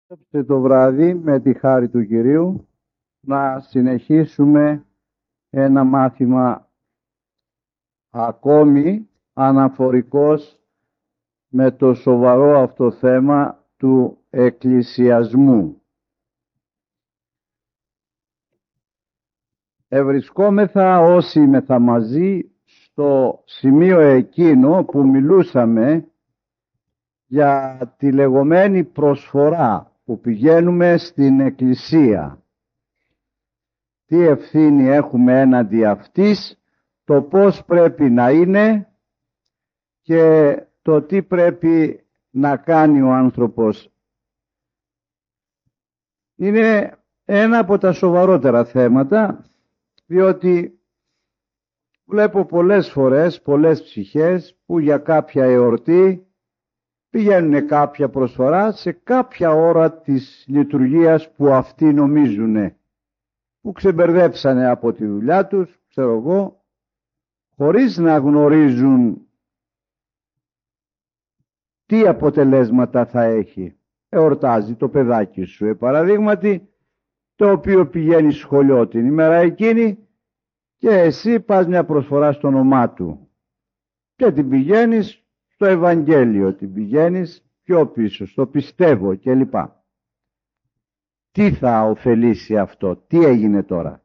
Και το βράδυ με τη χάρη του Κυρίου να συνεχίσουμε ένα μάθημα ακόμη αναφορικός με το σοβαρό αυτό θέμα του εκκλησιασμού. Ευρισκόμεθα όσοι μεθα μαζί στο σημείο εκείνο που μιλούσαμε για τη λεγόμενη προσφορά που πηγαίνουμε στην εκκλησία. Τι ευθύνη έχουμε έναντι αυτής, το πώς πρέπει να είναι και το τι πρέπει να κάνει ο άνθρωπος. Είναι ένα από τα σοβαρότερα θέματα, διότι βλέπω πολλές φορές, πολλές ψυχές που για κάποια εορτή πηγαίνουν κάποια προσφορά σε κάποια ώρα της λειτουργίας που αυτοί νομίζουν, που ξεμπερδέψανε από τη δουλειά τους, ξέρω εγώ, χωρίς να γνωρίζουν τι αποτελέσματα θα έχει. Εορτάζει το παιδάκι σου, παραδείγματι, το οποίο πηγαίνει σχολείο την ημέρα εκείνη και εσύ πας μια προσφορά στο όνομά του και την πηγαίνεις στο Ευαγγέλιο, την πηγαίνεις πιο πίσω, στο πιστεύω κλπ. Τι θα ωφελήσει αυτό, τι έγινε τώρα?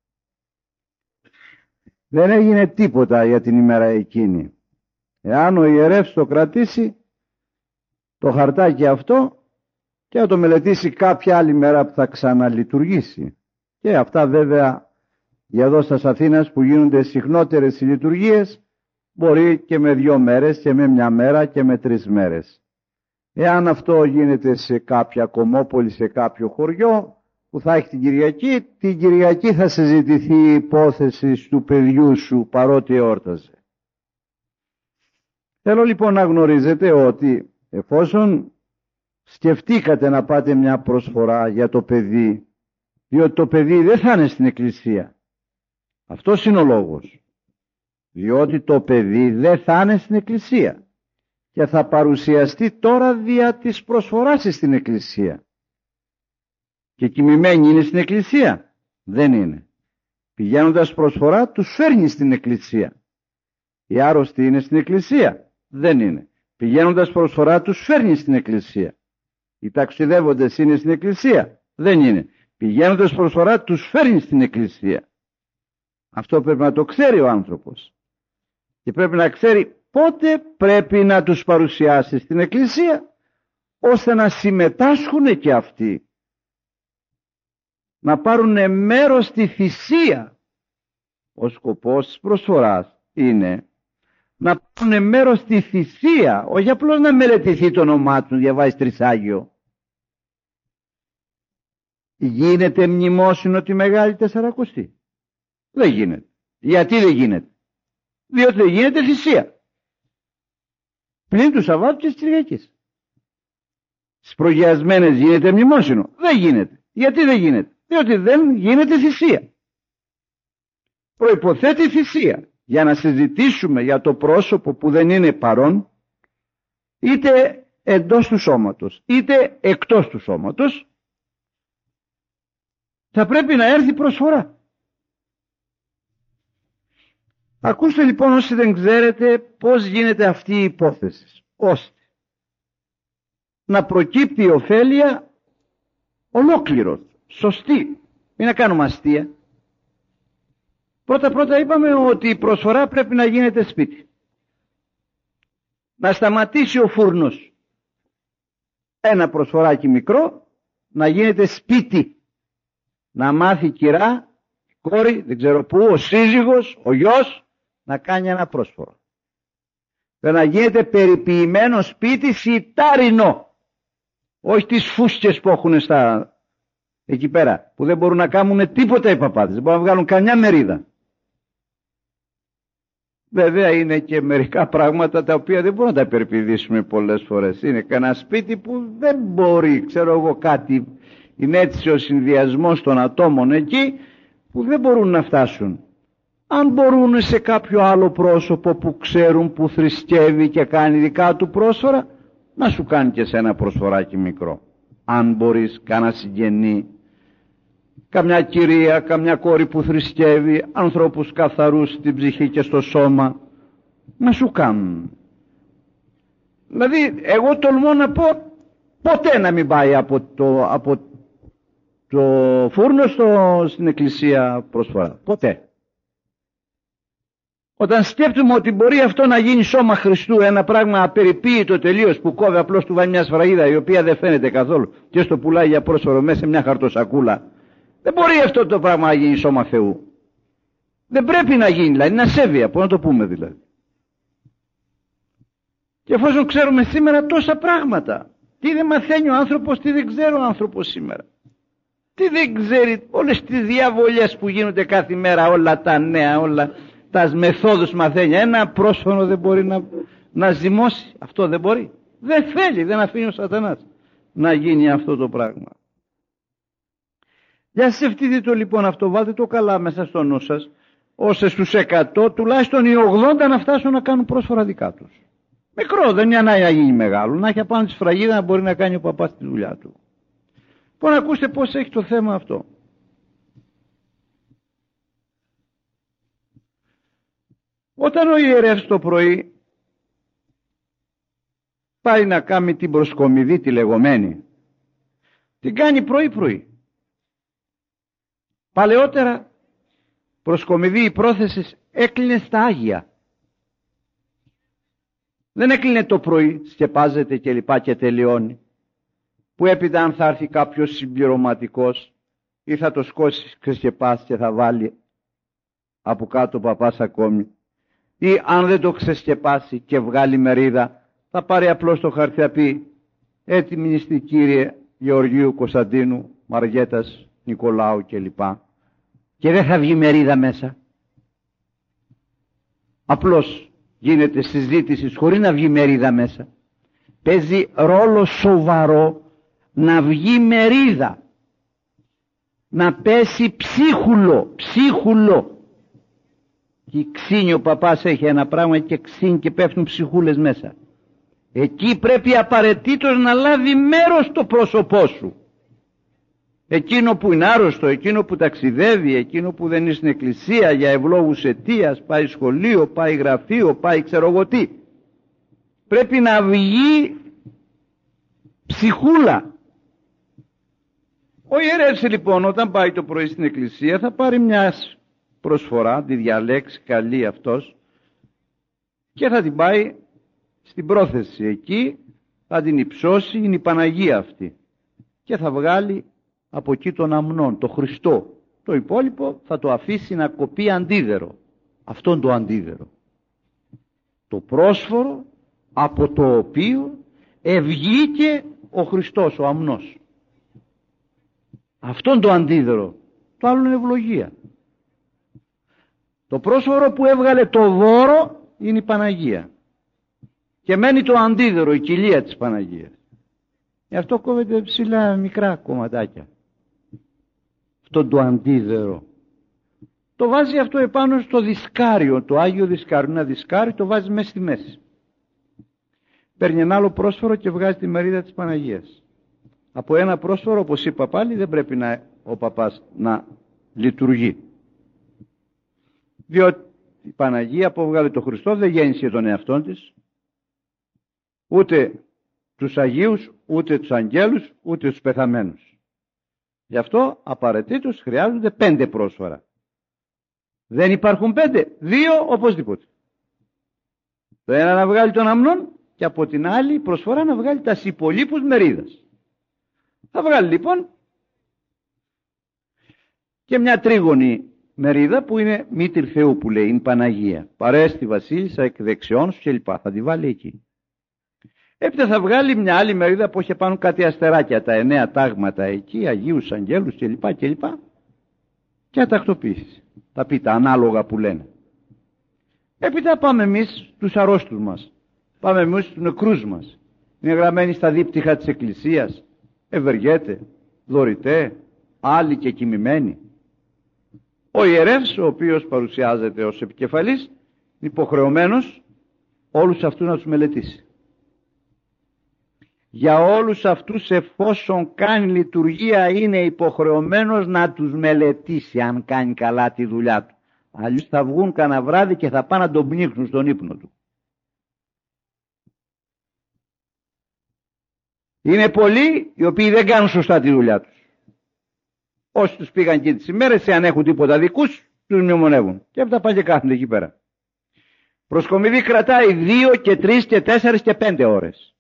Δεν έγινε τίποτα για την ημέρα εκείνη. Εάν ο ιερεύς το κρατήσει το χαρτάκι αυτό και να το μελετήσει κάποια άλλη μέρα που θα ξαναλειτουργήσει. Και αυτά βέβαια για εδώ στα Αθήνας που γίνονται συχνότερες οι λειτουργίες, μπορεί και με 2 μέρες και με 1 μέρα και με 3 μέρες. Εάν αυτό γίνεται σε κάποια κομμόπολη, σε κάποιο χωριό που θα έχει την Κυριακή θα συζητηθεί η υπόθεση του παιδιού σου παρότι εόρταζε. Θέλω λοιπόν να γνωρίζετε ότι εφόσον σκεφτήκατε να πάτε μια προσφορά για το παιδί, διότι το παιδί δεν θα είναι στην εκκλησία. Αυτός είναι ο λόγος. Διότι το παιδί δεν θα είναι στην εκκλησία και θα παρουσιαστεί τώρα δια της προσφοράς στην εκκλησία. Και κοιμημένη είναι στην εκκλησία? Δεν είναι. Πηγαίνοντας προσφορά τους φέρνει στην εκκλησία. Οι άρρωστοι είναι στην εκκλησία? Δεν είναι. Πηγαίνοντας προσφορά τους φέρνει στην εκκλησία. Οι ταξιδεύοντες είναι στην εκκλησία? Δεν είναι. Πηγαίνοντας προσφορά τους φέρνει στην εκκλησία. Αυτό πρέπει να το ξέρει ο άνθρωπος. Και πρέπει να ξέρει πότε πρέπει να τους παρουσιάσει στην εκκλησία, ώστε να συμμετάσχουν και αυτοί. Να πάρουν μέρος στη θυσία. Ο σκοπός της προσφοράς είναι να πάρουν μέρος στη θυσία, όχι απλώς να μελετηθεί το όνομά του, διαβάζει Τρισάγιο. Γίνεται μνημόσυνο τη Μεγάλη Τεσσαρακοστή? Δεν γίνεται. Γιατί δεν γίνεται? Διότι δεν γίνεται θυσία. Πλην του Σαββάτου και της Κυριακής. Στις προγιασμένες γίνεται μνημόσυνο? Δεν γίνεται. Γιατί δεν γίνεται? Διότι δεν γίνεται θυσία. Προϋποθέτει θυσία για να συζητήσουμε για το πρόσωπο που δεν είναι παρόν, είτε εντός του σώματος είτε εκτός του σώματος, θα πρέπει να έρθει προσφορά. Ακούστε λοιπόν όσοι δεν ξέρετε πώς γίνεται αυτή η υπόθεση, ώστε να προκύπτει η ωφέλεια ολόκληρο, σωστή, μην να κάνουμε αστεία. Πρώτα είπαμε ότι η προσφορά πρέπει να γίνεται σπίτι. Να σταματήσει ο φούρνος. Ένα προσφοράκι μικρό να γίνεται σπίτι. Να μάθει η κυρά, η κόρη, δεν ξέρω πού, ο σύζυγος, ο γιος, να κάνει ένα πρόσφορο. Πρέπει να γίνεται περιποιημένο σπίτι σιτάρινο. Όχι τις φούσκες που έχουν εκεί πέρα, που δεν μπορούν να κάνουν τίποτα οι παπάδες. Δεν μπορούν να βγάλουν καμιά μερίδα. Βέβαια είναι και μερικά πράγματα τα οποία δεν μπορούμε να τα περιποιηθήσουμε πολλές φορές. Είναι κανένα σπίτι που δεν μπορεί, ξέρω εγώ κάτι, είναι έτσι ο συνδυασμός των ατόμων εκεί που δεν μπορούν να φτάσουν. Αν μπορούν σε κάποιο άλλο πρόσωπο που ξέρουν που θρησκεύει και κάνει δικά του πρόσφορα, να σου κάνει και σε ένα προσφοράκι μικρό. αν μπορείς, κάνα συγγενή, καμιά κυρία, καμιά κόρη που θρησκεύει, ανθρώπους καθαρούς στην ψυχή και στο σώμα, να σου κάνουν. Δηλαδή εγώ τολμώ να πω, ποτέ να μην πάει από το φούρνο στην εκκλησία προσφορά. Ποτέ. Όταν σκέφτομαι ότι μπορεί αυτό να γίνει σώμα Χριστού, ένα πράγμα απεριποίητο τελείως που κόβει, απλώς του βάλει μια σφραγίδα η οποία δεν φαίνεται καθόλου και στο πουλάει για πρόσφορο μέσα σε μια χαρτοσακούλα, δεν μπορεί αυτό το πράγμα να γίνει σώμα Θεού. Δεν πρέπει να γίνει, δηλαδή είναι ασέβεια, πώς να το πούμε δηλαδή. Και εφόσον ξέρουμε σήμερα τόσα πράγματα, τι δεν μαθαίνει ο άνθρωπος, τι δεν ξέρει ο άνθρωπος σήμερα. Τι δεν ξέρει, όλες τις διαβολιές που γίνονται κάθε μέρα, όλα τα νέα, όλα τα μεθόδους μαθαίνει. Ένα πρόσφωνο δεν μπορεί να ζυμώσει, αυτό δεν μπορεί. Δεν θέλει, δεν αφήνει ο σατανάς να γίνει αυτό το πράγμα. Για σκεφτείτε το λοιπόν αυτό, βάλτε το καλά μέσα στο νου σας, ώστε στους 100 τουλάχιστον οι 80 να φτάσουν να κάνουν πρόσφορα δικά τους. Μικρό, δεν είναι ανάγκη να γίνει μεγάλο, να έχει απάνω τη σφραγίδα να μπορεί να κάνει ο παπάς τη δουλειά του. Λοιπόν, ακούστε πώς έχει το θέμα αυτό. Όταν ο ιερεύς το πρωί πάει να κάνει την προσκομιδή τη λεγόμενη, την κάνει πρωί-πρωί. Παλαιότερα προσκομιδή η πρόθεση έκλεινε στα Άγια. Δεν έκλεινε το πρωί, σκεπάζεται και λοιπά και τελειώνει. Που έπειτα αν θα έρθει κάποιος συμπληρωματικός ή θα το σκώσει ξεσκεπάσει και θα βάλει από κάτω ο παπάς ακόμη, ή αν δεν το ξεσκεπάσει και βγάλει μερίδα, θα πάρει απλώς το χαρτί, θα πει έτοιμη είστε κύριε Γεωργίου, Κωνσταντίνου, Μαργέτας, Νικολάου κλπ. Και δεν θα βγει μερίδα μέσα. Απλώς γίνεται συζήτηση χωρίς να βγει μερίδα μέσα. Παίζει ρόλο σοβαρό να βγει μερίδα, να πέσει ψίχουλο. Και ξύνει ο παπάς έχει ένα πράγμα και ξύνει και πέφτουν ψυχούλες μέσα. Εκεί πρέπει απαραίτητος να λάβει μέρος το πρόσωπό σου. Εκείνο που είναι άρρωστο, εκείνο που ταξιδεύει, εκείνο που δεν είναι στην εκκλησία για ευλόγους αιτίας, πάει σχολείο, πάει γραφείο, πάει ξέρω εγώ τι. Πρέπει να βγει ψυχούλα. Ο ιερεύς λοιπόν όταν πάει το πρωί στην εκκλησία θα πάρει μια προσφορά, τη διαλέξει καλή αυτός και θα την πάει στην πρόθεση. Εκεί θα την υψώσει, είναι η Παναγία αυτή και θα βγάλει από εκεί τον αμνόν, το Χριστό. Το υπόλοιπο θα το αφήσει να κοπεί αντίδερο. Αυτόν το αντίδερο, το πρόσφορο από το οποίο ευγήκε ο Χριστός, ο αμνός. Αυτόν το αντίδερο, το άλλο είναι ευλογία. Το πρόσφορο που έβγαλε το δώρο είναι η Παναγία και μένει το αντίδερο, η κοιλία της Παναγίας. Γι' αυτό κόβεται ψηλά μικρά κομματάκια. Αυτό το αντίδερο το βάζει αυτό επάνω στο δισκάριο, το Άγιο Δισκάριο. Ένα δισκάριο το βάζει μέσα στη μέση. Παίρνει ένα άλλο πρόσφορο και βγάζει τη μερίδα της Παναγίας. Από ένα πρόσφορο, όπως είπα πάλι, δεν πρέπει ο παπάς να λειτουργεί. Διότι η Παναγία που έβγαλε το Χριστό δεν γέννησε τον εαυτόν της, ούτε τους Αγίους, ούτε τους Αγγέλους, ούτε τους πεθαμένους. Γι' αυτό απαραίτητος χρειάζονται 5 πρόσφορα. Δεν υπάρχουν 5, 2 οπωσδήποτε. Το ένα να βγάλει τον αμνόν και από την άλλη προσφορά να βγάλει τα υπολείπους μερίδας. Θα βγάλει λοιπόν και μια τρίγωνη μερίδα που είναι μήτηρ Θεού που λέει, είναι Παναγία. Παρέστη Βασίλισσα εκ δεξιών σου κλπ. Θα τη βάλει εκεί. Έπειτα θα βγάλει μια άλλη μερίδα που έχει πάνω κάτι αστεράκια, τα 9 τάγματα εκεί, Αγίους, Αγγέλους κλπ. Και θα τακτοποιήσει. Θα πει τα ανάλογα που λένε. Έπειτα πάμε εμείς τους αρρώστους μας. Πάμε εμείς στους νεκρούς μας. Είναι γραμμένοι στα δίπτυχα της Εκκλησίας. Ευεργέτε, δωρητέ, άλλοι και κοιμημένοι. Ο ιερεύς, ο οποίος παρουσιάζεται ως επικεφαλής, είναι υποχρεωμένος όλους αυτούς να τους μελετήσει. Για όλους αυτούς, εφόσον κάνει λειτουργία, είναι υποχρεωμένος να τους μελετήσει αν κάνει καλά τη δουλειά του. Αλλιώς θα βγουν κανένα βράδυ και θα πάνε να τον πνίξουν στον ύπνο του. Είναι πολλοί οι οποίοι δεν κάνουν σωστά τη δουλειά τους. Όσοι τους πήγαν και τις ημέρες, αν έχουν τίποτα δικούς, τους μνημονεύουν. Και αυτά πάνε και κάθονται εκεί πέρα. Προσκομιδή κρατάει 2 και 3 και 4 και 5 ώρες.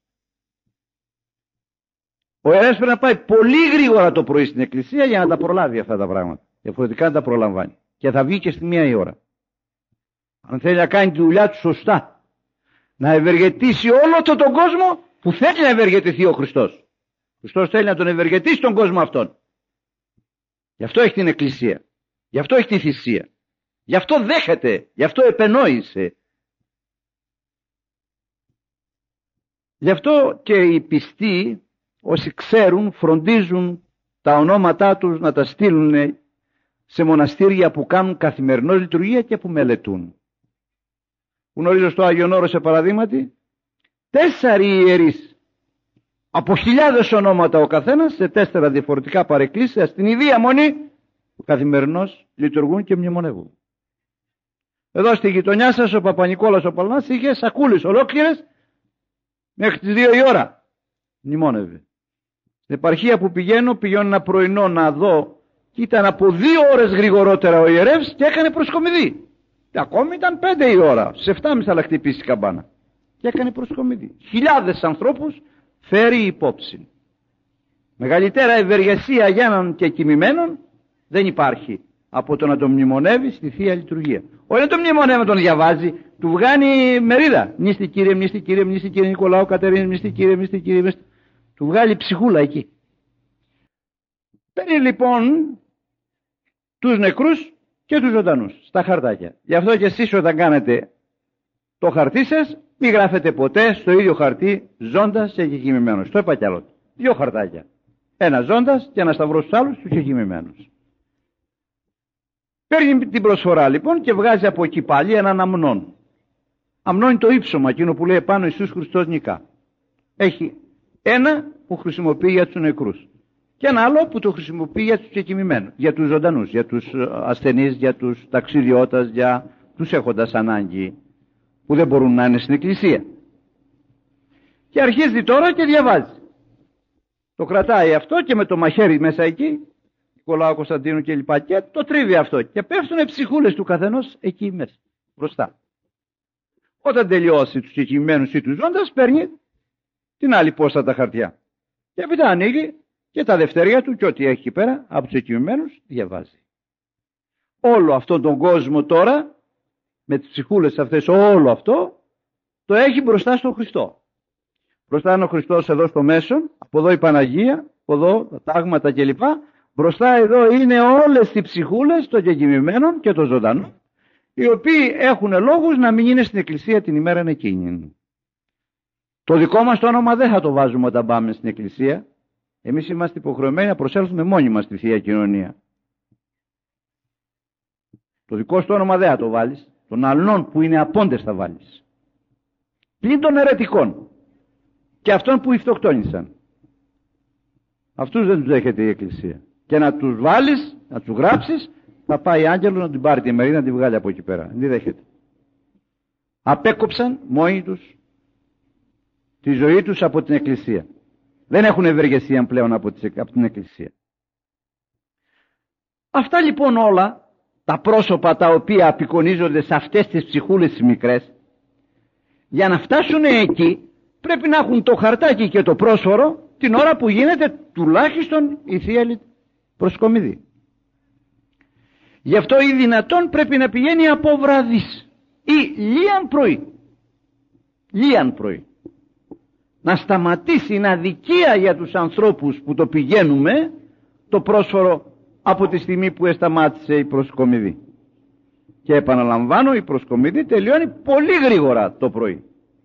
Ο ιερέας πρέπει να πάει πολύ γρήγορα το πρωί στην εκκλησία για να τα προλάβει αυτά τα πράγματα. Διαφορετικά δεν τα προλαμβάνει. Και θα βγει και στη 1 η ώρα. Αν θέλει να κάνει τη δουλειά του σωστά, να ευεργετήσει όλο τον κόσμο που θέλει να ευεργετηθεί ο Χριστός. Ο Χριστός θέλει να τον ευεργετήσει τον κόσμο αυτόν. Γι' αυτό έχει την εκκλησία. Γι' αυτό έχει τη θυσία. Γι' αυτό δέχεται. Γι' αυτό επενόησε. Γι' αυτό και οι πιστοί, όσοι ξέρουν, φροντίζουν τα ονόματά τους να τα στείλουν σε μοναστήρια που κάνουν καθημερινώς λειτουργία και που μελετούν. Γνωρίζω στο Άγιον Όρος, σε παραδείγματι, 4 ιερείς από χιλιάδες ονόματα ο καθένας σε 4 διαφορετικά παρεκκλήσια στην ίδια μονή που καθημερινώς λειτουργούν και μνημονεύουν. Εδώ στη γειτονιά σας ο Παπα-Νικόλας ο Παλνάς είχε σακούλες ολόκληρες μέχρι τις 2 η ώρα μνημόνευε. Στην επαρχία που πηγαίνω ένα πρωινό να δω και ήταν από 2 ώρες γρηγορότερα ο ιερεύς και έκανε προσκομιδή. Και ακόμη ήταν 5 η ώρα, σε 7.30 θα χτυπήσει η καμπάνα. Και έκανε προσκομιδή. Χιλιάδες ανθρώπους φέρει υπόψη. Μεγαλύτερα ευεργεσία για έναν και κοιμημένον δεν υπάρχει από το να τον μνημονεύει στη Θεία Λειτουργία. Όχι να τον μνημονεύει, τον διαβάζει, του βγάνει μερίδα. Μνήστη Κύριε, μνήστη Κύριε, μνήστη Κύριε Νικολάου Κατερίνη, μνήστη Κύριε, μνήστη Κύριε. Του βγάλει ψυχούλα εκεί. Παίρνει λοιπόν τους νεκρούς και τους ζωντανούς στα χαρτάκια. Γι' αυτό και εσείς όταν κάνετε το χαρτί σας, μην γράφετε ποτέ στο ίδιο χαρτί ζώντας και κοιμημένος. Το είπα κι άλλο. 2 χαρτάκια. Ένα ζώντας και ένα σταυρό στους άλλους, τους κοιμημένους. Παίρνει την προσφορά λοιπόν και βγάζει από εκεί πάλι έναν αμνόν. Αμνόν είναι το ύψωμα, εκείνο που λέει πάνω Ιησούς Χριστός νικά. Έχει ένα που χρησιμοποιεί για τους νεκρούς και ένα άλλο που το χρησιμοποιεί για τους κοιμημένους, για τους ζωντανούς, για τους ασθενείς, για τους ταξιδιώτες, για τους έχοντας ανάγκη που δεν μπορούν να είναι στην εκκλησία. Και αρχίζει τώρα και διαβάζει. Το κρατάει αυτό και με το μαχαίρι μέσα εκεί, Νικολάου Κωνσταντίνου και λοιπά, και το τρίβει αυτό και πέφτουν ψυχούλες του καθενός εκεί μέσα, μπροστά. Όταν τελειώσει τους κοιμημένους ή τους ζώντας, παίρνει την άλλη πόστα τα χαρτιά. Και έπειτα ανοίγει και τα δευτερία του και ό,τι έχει εκεί πέρα από τους εκκοιμημένους διαβάζει. Όλο αυτόν τον κόσμο τώρα, με τις ψυχούλες αυτές, όλο αυτό το έχει μπροστά στον Χριστό. Μπροστά είναι ο Χριστός εδώ στο μέσον, από εδώ η Παναγία, από εδώ τα τάγματα κλπ. Μπροστά εδώ είναι όλες οι ψυχούλες των κεκοιμημένων και των ζωντανών, οι οποίοι έχουν λόγους να μην είναι στην εκκλησία την ημέρα εκείνη. Το δικό μας το όνομα δεν θα το βάζουμε όταν πάμε στην εκκλησία. Εμείς είμαστε υποχρεωμένοι να προσέλθουμε μόνοι μας στη Θεία Κοινωνία. Το δικό σου όνομα δεν θα το βάλεις. Των αλλών που είναι απόντες θα βάλεις. Πλην των αιρετικών και αυτών που ηφτοκτόνησαν. Αυτούς δεν τους δέχεται η εκκλησία. Και να τους βάλεις, να τους γράψεις, θα πάει άγγελος να την πάρει τη μερίδα να την βγάλει από εκεί πέρα. Δεν δέχεται. Απέκοψαν μόνοι τους τη ζωή τους από την εκκλησία. Δεν έχουν ευεργεσία πλέον από την εκκλησία. Αυτά λοιπόν όλα τα πρόσωπα τα οποία απεικονίζονται σε αυτές τις ψυχούλες τις μικρές, για να φτάσουν εκεί πρέπει να έχουν το χαρτάκι και το πρόσφορο την ώρα που γίνεται τουλάχιστον η Θεία Προσκομιδή. Γι' αυτό ή δυνατόν πρέπει να πηγαίνει από βραδύς ή λίαν πρωί. Λίαν πρωί. Να σταματήσει, είναι αδικία για τους ανθρώπους που το πηγαίνουμε το πρόσφορο από τη στιγμή που εσταμάτησε η προσκομιδή. Και επαναλαμβάνω, η προσκομιδή τελειώνει πολύ γρήγορα το πρωί.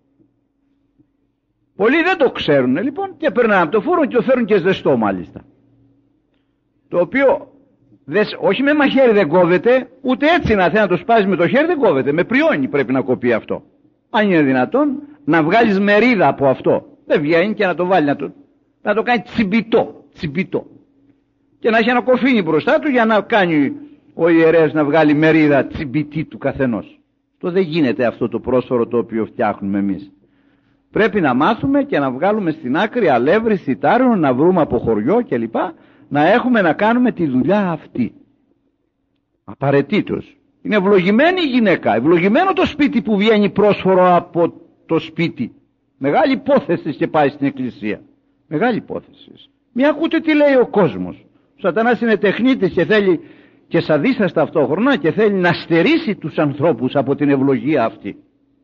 Πολλοί δεν το ξέρουν λοιπόν και περνάνε από το φούρνο και το φέρουν και ζεστό μάλιστα. Το οποίο όχι με μαχαίρι δεν κόβεται, ούτε έτσι να θέλει να το σπάσει με το χέρι δεν κόβεται. Με πριόνι πρέπει να κοπεί αυτό. Αν είναι δυνατόν να βγάλεις μερίδα από αυτό Δεν βγαίνει και να το βάλει να το κάνει τσιμπιτό. Και να έχει ένα κοφίνι μπροστά του για να κάνει ο ιερέας να βγάλει μερίδα τσιμπιτή του καθενός. Το δεν γίνεται αυτό το πρόσφορο το οποίο φτιάχνουμε εμείς. Πρέπει να μάθουμε και να βγάλουμε στην άκρη αλεύρι, σιτάριο, να βρούμε από χωριό κλπ. Να έχουμε να κάνουμε τη δουλειά αυτή. Απαραίτητος. Είναι ευλογημένη η γυναίκα, ευλογημένο το σπίτι που βγαίνει πρόσφορο από το σπίτι. Μεγάλη υπόθεση και πάει στην εκκλησία. Μεγάλη υπόθεση. Μη ακούτε τι λέει ο κόσμος. Ο Σατανάς είναι τεχνίτης και θέλει και σαδίστας ταυτόχρονα και θέλει να στερήσει τους ανθρώπους από την ευλογία αυτή.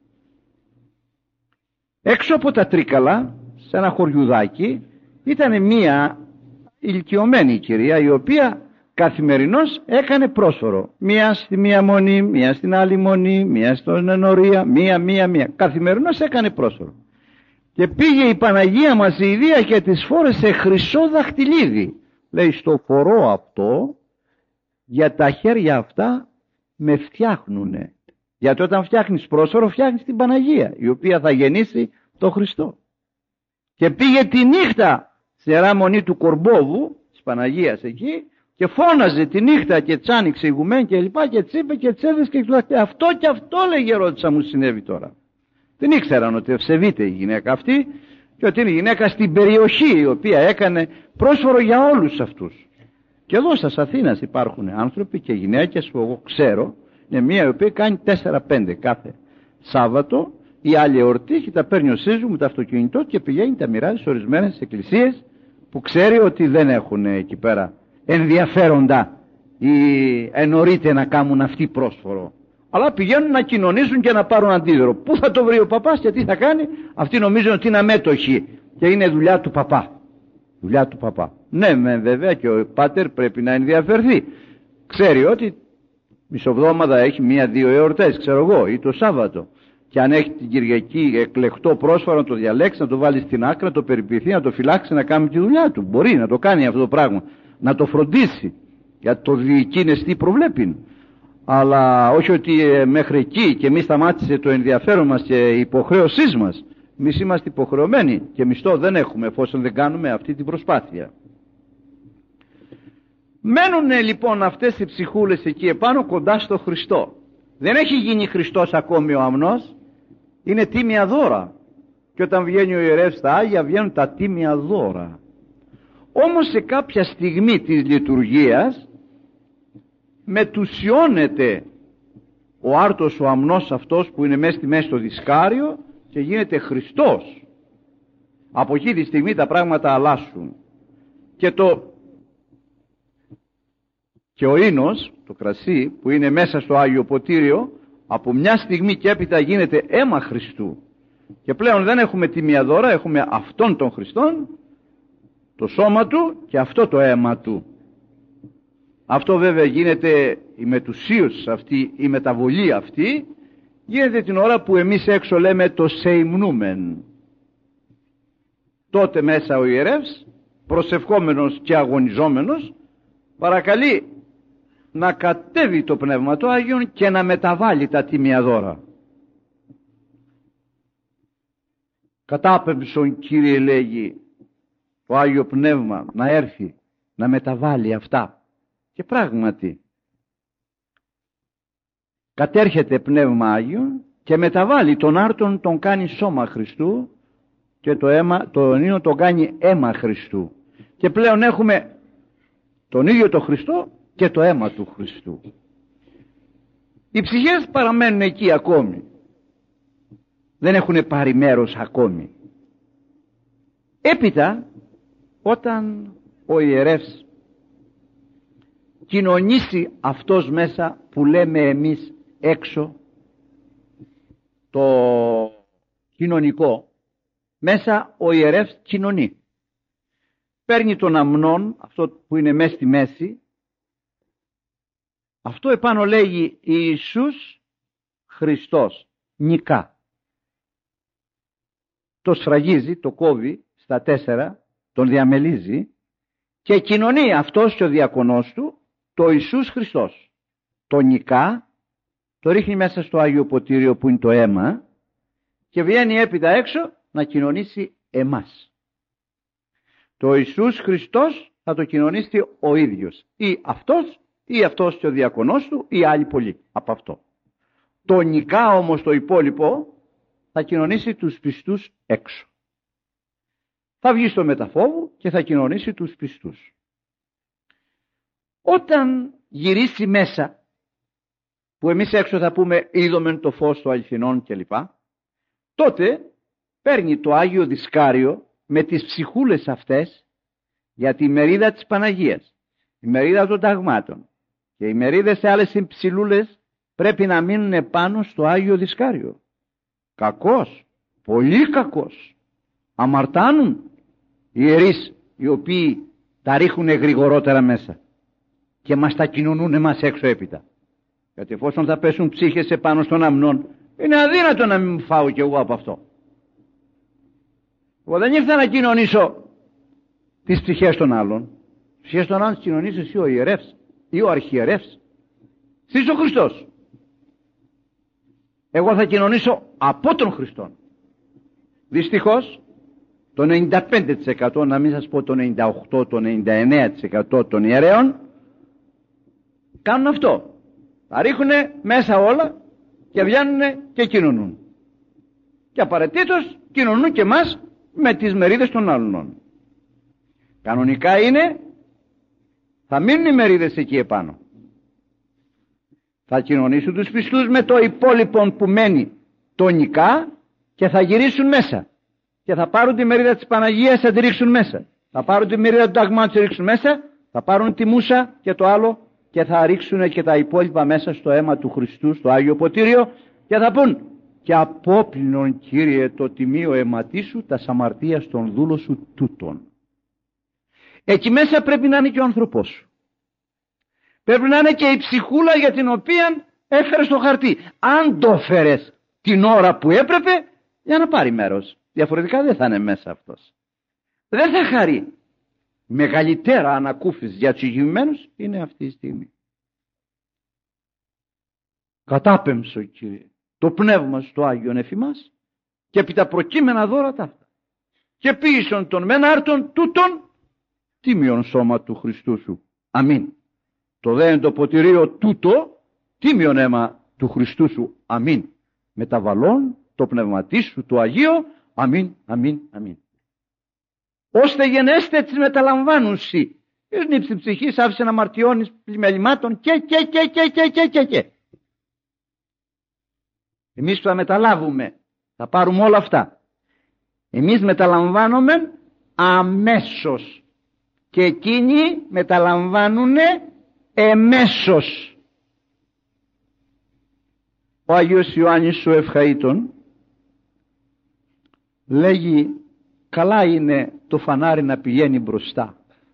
Έξω από τα Τρίκαλα, σε ένα χωριουδάκι, ήταν μία ηλικιωμένη κυρία η οποία καθημερινώς έκανε πρόσφορο. Μία στη μία μονή, μία στην άλλη μονή, μία στον ενορία, μία. Καθημερινώς έκανε πρόσφορο. Και πήγε η Παναγία μας η Ιδία και της φόρεσε χρυσό δαχτυλίδι. Λέει, στο φορώ αυτό, για τα χέρια αυτά με φτιάχνουνε. Γιατί όταν φτιάχνεις πρόσφορο φτιάχνεις την Παναγία, η οποία θα γεννήσει το Χριστό. Και πήγε τη νύχτα στη Ιερά Μονή του Κορμπόβου, της Παναγίας εκεί, και φώναζε τη νύχτα και τσάνιξε ηγουμένη και λοιπά και τσίπε και τσέδες και αυτό και αυτό, λέγε, ρώτησα, μου συνέβη τώρα. Δεν ήξεραν ότι ευσεβείται η γυναίκα αυτή και ότι είναι η γυναίκα στην περιοχή η οποία έκανε πρόσφορο για όλους αυτούς. Και εδώ στις Αθήνας υπάρχουν άνθρωποι και γυναίκες που εγώ ξέρω, είναι μία η οποία κάνει 4-5 κάθε Σάββατο ή άλλη εορτή και τα παίρνει ο σύζυγος με το αυτοκίνητό και πηγαίνει τα μοιράζει σε ορισμένες εκκλησίες που ξέρει ότι δεν έχουν εκεί πέρα ενδιαφέροντα ή ενωρείται να κάνουν αυτοί πρόσφορο. Αλλά πηγαίνουν να κοινωνήσουν και να πάρουν αντίδωρο. Πού θα το βρει ο παπάς και τι θα κάνει? Αυτοί νομίζουν ότι είναι αμέτωχοι και είναι δουλειά του παπά. Δουλειά του παπά. Ναι, βέβαια και ο πάτερ πρέπει να ενδιαφερθεί. Ξέρει ότι μισοβδόμαδα έχει 1-2 εορτές, ξέρω εγώ, ή το Σάββατο. Και αν έχει την Κυριακή εκλεκτό πρόσφορο να το διαλέξει, να το βάλει στην άκρη, να το περιποιηθεί, να το φυλάξει, να κάνει τη δουλειά του. Μπορεί να το κάνει αυτό το πράγμα. Να το φροντίσει. Γιατί το διοικείνες τι προβλέπει. Αλλά όχι ότι μέχρι εκεί και εμείς σταμάτησε το ενδιαφέρον μας και η υποχρέωσή μας. Εμείς είμαστε υποχρεωμένοι και μισθό δεν έχουμε εφόσον δεν κάνουμε αυτή την προσπάθεια. Μένουν λοιπόν αυτές οι ψυχούλες εκεί επάνω κοντά στο Χριστό. Δεν έχει γίνει Χριστός ακόμη ο αμνός, είναι τίμια δώρα. Και όταν βγαίνει ο ιερεύς στα Άγια βγαίνουν τα τίμια δώρα. Όμως σε κάποια στιγμή της λειτουργίας μετουσιώνεται ο άρτος ο αμνός αυτός που είναι μέσα στη μέση στο δισκάριο και γίνεται Χριστός. Από εκεί τη στιγμή τα πράγματα αλλάσουν και ο ίνος, το κρασί που είναι μέσα στο Άγιο Ποτήριο, από μια στιγμή και έπειτα γίνεται αίμα Χριστού και πλέον δεν έχουμε τιμία δώρα, έχουμε αυτόν τον Χριστόν, το σώμα του και αυτό το αίμα του. Αυτό βέβαια γίνεται η μετουσίωση αυτή, η μεταβολή αυτή γίνεται την ώρα που εμείς έξω λέμε το σεϊμνούμεν. Τότε μέσα ο ιερεύς, προσευχόμενος και αγωνιζόμενος, παρακαλεί να κατέβει το Πνεύμα του Άγιον και να μεταβάλει τα τίμια δώρα. Κατάπεμψον, Κύριε, λέγει, το Άγιο Πνεύμα να έρθει να μεταβάλει αυτά. Και πράγματι κατέρχεται Πνεύμα Άγιον και μεταβάλει τον άρτον, τον κάνει σώμα Χριστού και τον ίνο τον κάνει αίμα Χριστού. Και πλέον έχουμε τον ίδιο τον Χριστό και το αίμα του Χριστού. Οι ψυχές παραμένουν εκεί ακόμη. Δεν έχουν πάρει μέρος ακόμη. Έπειτα όταν ο ιερεύς κοινωνήσει αυτός μέσα που λέμε εμείς έξω, το κοινωνικό, μέσα ο ιερεύς κοινωνεί. Παίρνει τον αμνόν, αυτό που είναι μέσα στη μέση, αυτό επάνω λέγει Ιησούς Χριστός, νικά. Το σφραγίζει, το κόβει στα 4, τον διαμελίζει και κοινωνεί αυτός και ο διακονός του το Ιησούς Χριστός. Το νικά το ρίχνει μέσα στο Άγιο Ποτήριο που είναι το αίμα και βγαίνει έπειτα έξω να κοινωνήσει εμάς. Το Ιησούς Χριστός θα το κοινωνήσει ο ίδιος, ή αυτός και ο διακονός του ή άλλοι πολλοί από αυτό. Τονικά όμως το υπόλοιπο θα κοινωνήσει τους πιστούς έξω. Θα βγει στο μεταφόβου και θα κοινωνήσει τους πιστούς. Όταν γυρίσει μέσα, που εμείς έξω θα πούμε είδομεν το φως του αληθινών κλπ, τότε παίρνει το Άγιο Δισκάριο με τις ψυχούλες αυτές για τη μερίδα της Παναγίας, η μερίδα των ταγμάτων και οι μερίδες σε άλλες ψηλούλες πρέπει να μείνουν πάνω στο Άγιο Δισκάριο. Κακός, πολύ κακός. Αμαρτάνουν οι ιερείς οι οποίοι τα ρίχνουν γρηγορότερα μέσα και μας τα κοινωνούν εμάς έξω έπειτα. Γιατί εφόσον θα πέσουν ψύχες επάνω στον αμνόν, είναι αδύνατο να μην φάω κι εγώ από αυτό. Εγώ δεν ήρθα να κοινωνήσω τις ψυχές των άλλων. Τις ψυχές των άλλων κοινωνείς εσύ ο ιερεύς ή ο αρχιερεύς. Εσύ ο Χριστός. Εγώ θα κοινωνήσω από τον Χριστόν. Δυστυχώς το 95%, να μην σας πω το 98%, το 99% των ιερέων κάνουν αυτό. Τα ρίχουνε μέσα όλα και βγαίνουνε και κοινωνούν. Και απαραίτητος κοινωνούν και εμάς με τις μερίδες των άλλων. Κανονικά είναι, θα μείνουν οι μερίδες εκεί επάνω. Θα κοινωνήσουν τους πιστούς με το υπόλοιπο που μένει τονικά και θα γυρίσουν μέσα. Και θα πάρουν τη μερίδα της Παναγίας, θα τη ρίξουν μέσα. Θα πάρουν τη μερίδα του ταγμάτου, θα τη ρίξουν μέσα. Θα πάρουν τη μούσα και το άλλο και θα ρίξουν και τα υπόλοιπα μέσα στο αίμα του Χριστού, στο Άγιο Ποτήριο και θα πούν «Και απόπλυνον, Κύριε, το τιμίο αιματί σου, τα αμαρτίας των δούλων σου τούτων». Εκεί μέσα πρέπει να είναι και ο άνθρωπός σου. Πρέπει να είναι και η ψυχούλα για την οποία έφερες το χαρτί. Αν το έφερες την ώρα που έπρεπε, για να πάρει μέρος. Διαφορετικά δεν θα είναι μέσα αυτός. Δεν θα χαρεί. Μεγαλύτερα ανακούφιση για τους ηγημένους είναι αυτή η στιγμή. Κατάπεμψω, Κύριε, το πνεύμα στο Άγιον εφημάς και επί τα προκείμενα δώρα ταύτα. Και ποιησον των μεν άρτων τούτων τίμιον σώμα του Χριστού σου. Αμήν. Το δε εν το ποτηρίο τούτο τίμιον αίμα του Χριστού σου. Αμήν. Μεταβαλών το πνευματί σου το Αγίο. Αμήν, αμήν, αμήν. Ώστε γενέστε τις μεταλαμβάνουσι. Εις νύψη ψυχής άφησε να αμαρτιώνεις πλημελημάτων και. Εμείς που θα μεταλάβουμε, θα πάρουμε όλα αυτά. Εμείς μεταλαμβάνουμε αμέσως και εκείνοι μεταλαμβάνουνε εμέσως. Ο Άγιος Ιωάννης ο Ευχαΐτων λέγει καλά είναι το φανάρι να πηγαίνει μπροστά,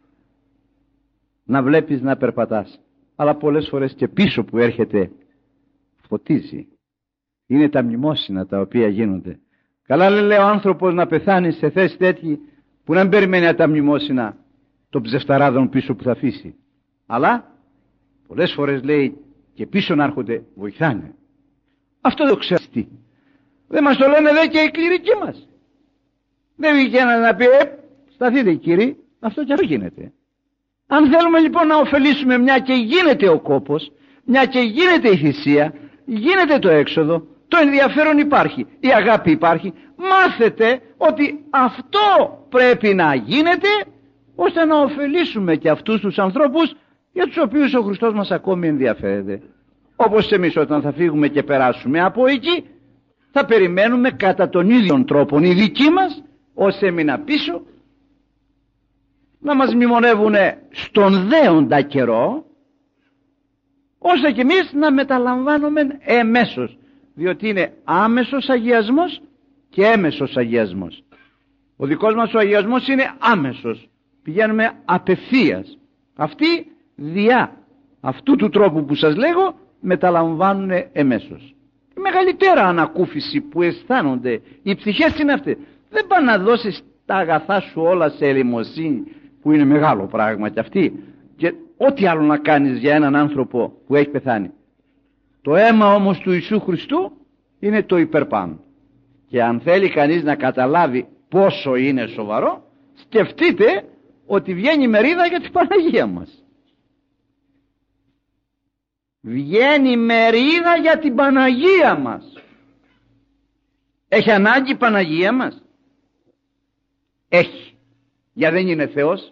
να βλέπεις να περπατάς, αλλά πολλές φορές και πίσω που έρχεται φωτίζει. Είναι τα μνημόσυνα τα οποία γίνονται. Καλά λέει ο άνθρωπος να πεθάνει σε θέση τέτοιη που να μην περιμένει τα μνημόσυνα των ψευταράδων πίσω που θα αφήσει. Αλλά πολλές φορές λέει και πίσω να έρχονται βοηθάνε. Αυτό το ξέρει. Δεν μας το λένε δε και οι κληρικοί μας. Δεν βγήκε ένας να πει σταθείτε κύριοι, αυτό και αυτό γίνεται. Αν θέλουμε λοιπόν να ωφελήσουμε, μια και γίνεται ο κόπος, μια και γίνεται η θυσία, γίνεται το έξοδο, το ενδιαφέρον υπάρχει, η αγάπη υπάρχει, μάθετε ότι αυτό πρέπει να γίνεται ώστε να ωφελήσουμε και αυτούς τους ανθρώπους για τους οποίους ο Χριστός μας ακόμη ενδιαφέρεται. Όπως εμείς όταν θα φύγουμε και περάσουμε από εκεί, θα περιμένουμε κατά τον ίδιο τρόπο οι δικοί μας όσοι έμεινα πίσω να μας μνημονεύουν στον δέοντα καιρό, ώστε και εμείς να μεταλαμβάνουμε εμέσως, διότι είναι άμεσος αγιασμός και έμεσος αγιασμός. Ο δικός μας ο αγιασμός είναι άμεσος, πηγαίνουμε απευθείας. Αυτοί διά αυτού του τρόπου που σας λέγω μεταλαμβάνουν εμέσως. Η μεγαλύτερα ανακούφιση που αισθάνονται οι ψυχές είναι αυτή. Δεν πάνε να δώσεις τα αγαθά σου όλα σε ελεημοσύνη, που είναι μεγάλο πράγμα κι αυτή, και ό,τι άλλο να κάνεις για έναν άνθρωπο που έχει πεθάνει. Το αίμα όμως του Ιησού Χριστού είναι το υπερπάνω. Και αν θέλει κανείς να καταλάβει πόσο είναι σοβαρό, σκεφτείτε ότι βγαίνει μερίδα για την Παναγία μας. Βγαίνει μερίδα για την Παναγία μας. Έχει ανάγκη η Παναγία μας? Έχει. Για δεν είναι Θεός.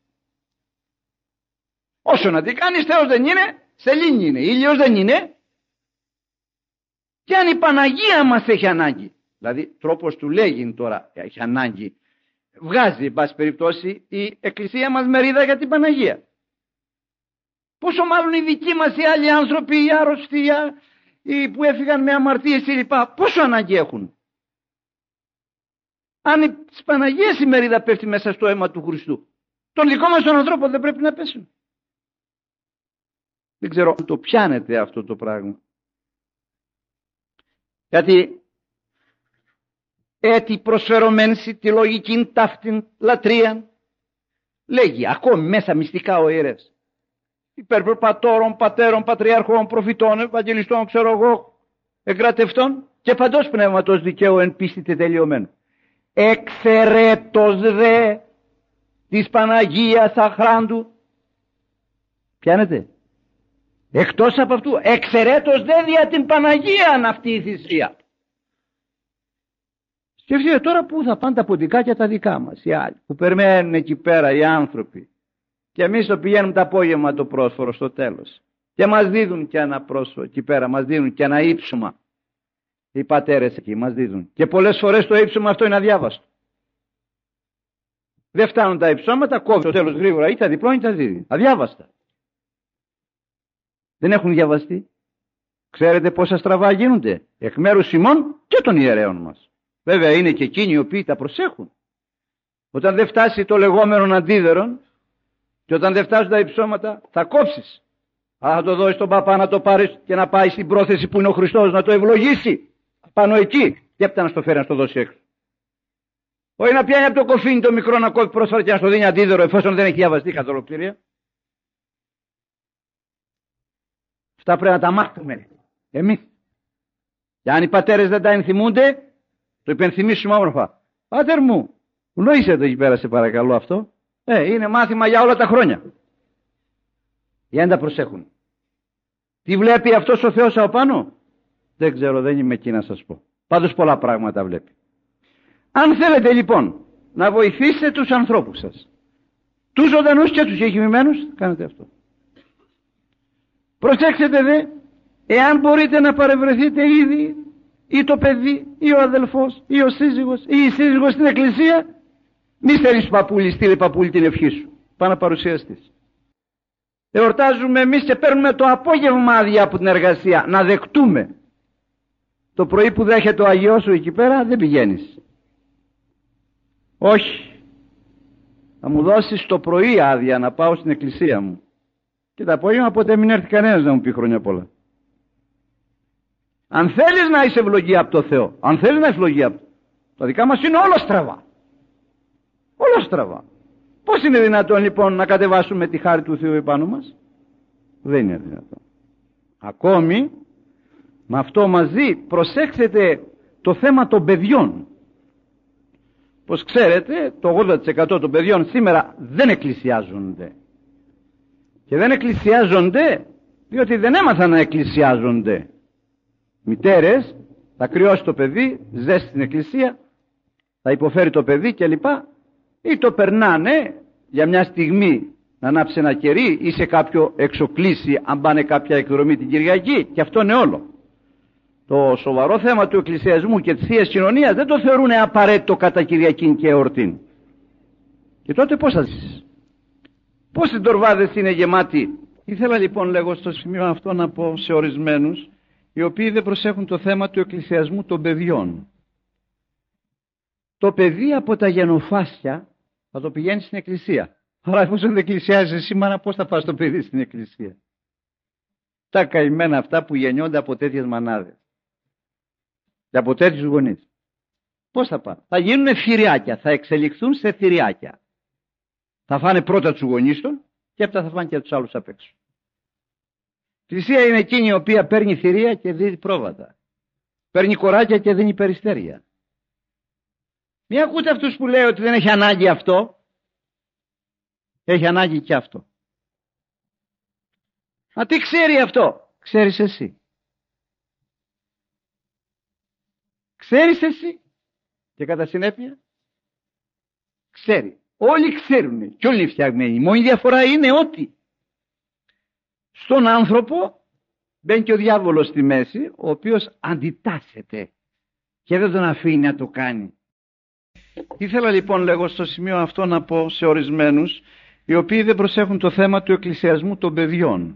Όσο να τι κάνεις, Θεός δεν είναι, σελήνη είναι, ήλιος δεν είναι. Και αν η Παναγία μας έχει ανάγκη, δηλαδή τρόπος του λέγει τώρα έχει ανάγκη, βγάζει εν πάση περιπτώσει η Εκκλησία μας μερίδα για την Παναγία. Πόσο μάλλον οι δικοί μας οι άλλοι άνθρωποι, οι άρρωστοι, οι που έφυγαν με αμαρτίες κλπ. Πόσο ανάγκη έχουν? Αν της Παναγίας η μερίδα πέφτει μέσα στο αίμα του Χριστού, τον δικό μας τον ανθρώπο δεν πρέπει να πέσουν? Δεν ξέρω αν το πιάνετε αυτό το πράγμα. Γιατί έτσι προσφερωμένση τη λογική ταύτην λατρεία, λέγει ακόμη μέσα μυστικά ο ιερεύς, υπερπατώρων, πατέρων, πατριάρχων, προφητών, ευαγγελιστών, ξέρω εγώ, εγκρατευτών και παντός πνεύματος δικαίου εν πίστη τελειωμένου. Εξαιρέτως δε της Παναγίας αχράντου. Πιάνετε? Εκτός από αυτού, εξαιρέτως δε δια την Παναγία αυτή η θυσία. Σκεφτείτε τώρα που θα πάνε τα ποντικάκια τα δικά μας, οι άλλοι που περιμένουν εκεί πέρα οι άνθρωποι, και εμείς το πηγαίνουμε το απόγευμα το πρόσφορο στο τέλος και μας δίδουν και ένα πρόσφορο εκεί πέρα, μας δίνουν και ένα ύψωμα. Οι πατέρες εκεί μας δίδουν και πολλές φορές το ύψωμα αυτό είναι αδιάβαστο. Δεν φτάνουν τα υψώματα, κόβει το τέλος γρήγορα ή τα διπλώνει ή τα δίδει αδιάβαστα. Δεν έχουν διαβαστεί. Ξέρετε πόσα στραβά γίνονται εκ μέρους ημών και των ιερέων μας. Βέβαια είναι και εκείνοι οι οποίοι τα προσέχουν. Όταν δεν φτάσει το λεγόμενο αντίδερον και όταν δεν φτάσουν τα υψώματα θα κόψεις. Αλλά θα το δώσεις στον παπά να το πάρεις και να πάει στην πρόθεση που είναι ο Χριστός να το ευλογήσει πάνω εκεί και έπειτα να στο φέρει να στο δώσει έξω. Όχι να πιάνει από το κοφίνι το μικρό να κόβει πρόσφατα και να στο δίνει αντίδερο εφόσον δεν έχει διαβαστεί καθ' ολοκλήρια. Αυτά πρέπει να τα μάθουμε εμείς. Και αν οι πατέρες δεν τα ενθυμούνται, το υπενθυμίσουμε όμορφα. Πάτερ μου, γνώρισε το εκεί πέρα σε παρακαλώ αυτό. Είναι μάθημα για όλα τα χρόνια. Για να τα προσέχουν. Τι βλέπει αυτός ο Θεός από πάνω? Δεν ξέρω, δεν είμαι εκεί να σας πω. Πάντως πολλά πράγματα βλέπει. Αν θέλετε λοιπόν να βοηθήσετε τους ανθρώπους σας, τους ζωντανούς και τους εκοιμημένους, κάνετε αυτό. Προσέξτε δε, εάν μπορείτε να παρευρεθείτε ήδη ή το παιδί ή ο αδελφός ή ο σύζυγος ή η σύζυγος στην εκκλησία, μη στέλνεις παππούλη, στείλε παππούλη την ευχή σου. Πά να παρουσιαστείς. Εορτάζουμε εμείς και παίρνουμε το απόγευμα άδεια από την εργασία. Να δεκτούμε. Το πρωί που δέχεται ο Αγιός σου εκεί πέρα δεν πηγαίνεις. Όχι. Θα μου δώσεις το πρωί άδεια να πάω στην εκκλησία μου. Και τα απόγευμα ποτέ μην έρθει κανένας να μου πει χρόνια πολλά. Αν θέλεις να είσαι ευλογία από το Θεό, αν θέλεις να είσαι ευλογία από το, τα δικά μας είναι όλα στραβά. Όλα στραβά. Πώς είναι δυνατόν λοιπόν να κατεβάσουμε τη χάρη του Θεού επάνω μας? Δεν είναι δυνατόν. Ακόμη με αυτό μαζί προσέξτε το θέμα των παιδιών. Πως ξέρετε το 80% των παιδιών σήμερα δεν εκκλησιάζονται. Και δεν εκκλησιάζονται διότι δεν έμαθαν να εκκλησιάζονται. Μητέρες θα κρυώσει το παιδί, ζέσει στην εκκλησία, θα υποφέρει το παιδί κλπ. Ή το περνάνε για μια στιγμή να ανάψει ένα κερί ή σε κάποιο εξοκλήσι αν πάνε κάποια εκδρομή την Κυριακή, και αυτό είναι όλο. Το σοβαρό θέμα του εκκλησιασμού και της Θείας Κοινωνίας δεν το θεωρούν απαραίτητο κατά Κυριακήν και εορτήν. Και τότε πώς θα ζήσεις? Πόσοι ντορβάδες είναι γεμάτοι? Ήθελα λοιπόν λέγω στο σημείο αυτό να πω σε ορισμένους οι οποίοι δεν προσέχουν το θέμα του εκκλησιασμού των παιδιών. Το παιδί από τα γενοφάσια θα το πηγαίνει στην εκκλησία. Αλλά εφόσον δεν εκκλησιάζεις εσύ μάνα, πώς θα πας το παιδί στην εκκλησία? Τα καημένα αυτά που γεννιόνται από τέτοιες μανάδες και από τέτοιους γονείς. Πώς θα πάνε? Θα γίνουν θηριάκια, θα εξελιχθούν σε θηριάκια. Θα φάνε πρώτα τους γονείς των και έπειτα θα φάνε και τους άλλους απ' έξω. Η εκκλησία είναι εκείνη η οποία παίρνει θηρία και δίνει πρόβατα. Παίρνει κοράκια και δίνει περιστέρια. Μην ακούτε αυτούς που λέει ότι δεν έχει ανάγκη αυτό. Έχει ανάγκη και αυτό. Μα τι ξέρει αυτό? Ξέρεις εσύ. Ξέρεις εσύ. Και κατά συνέπεια ξέρει. Όλοι ξέρουν και όλοι φτιαγμένοι. Η μόνη διαφορά είναι ότι στον άνθρωπο μπαίνει και ο διάβολος στη μέση, ο οποίος αντιτάσσεται και δεν τον αφήνει να το κάνει. Ήθελα λοιπόν, λέγω, στο σημείο αυτό να πω σε ορισμένους οι οποίοι δεν προσέχουν το θέμα του εκκλησιασμού των παιδιών.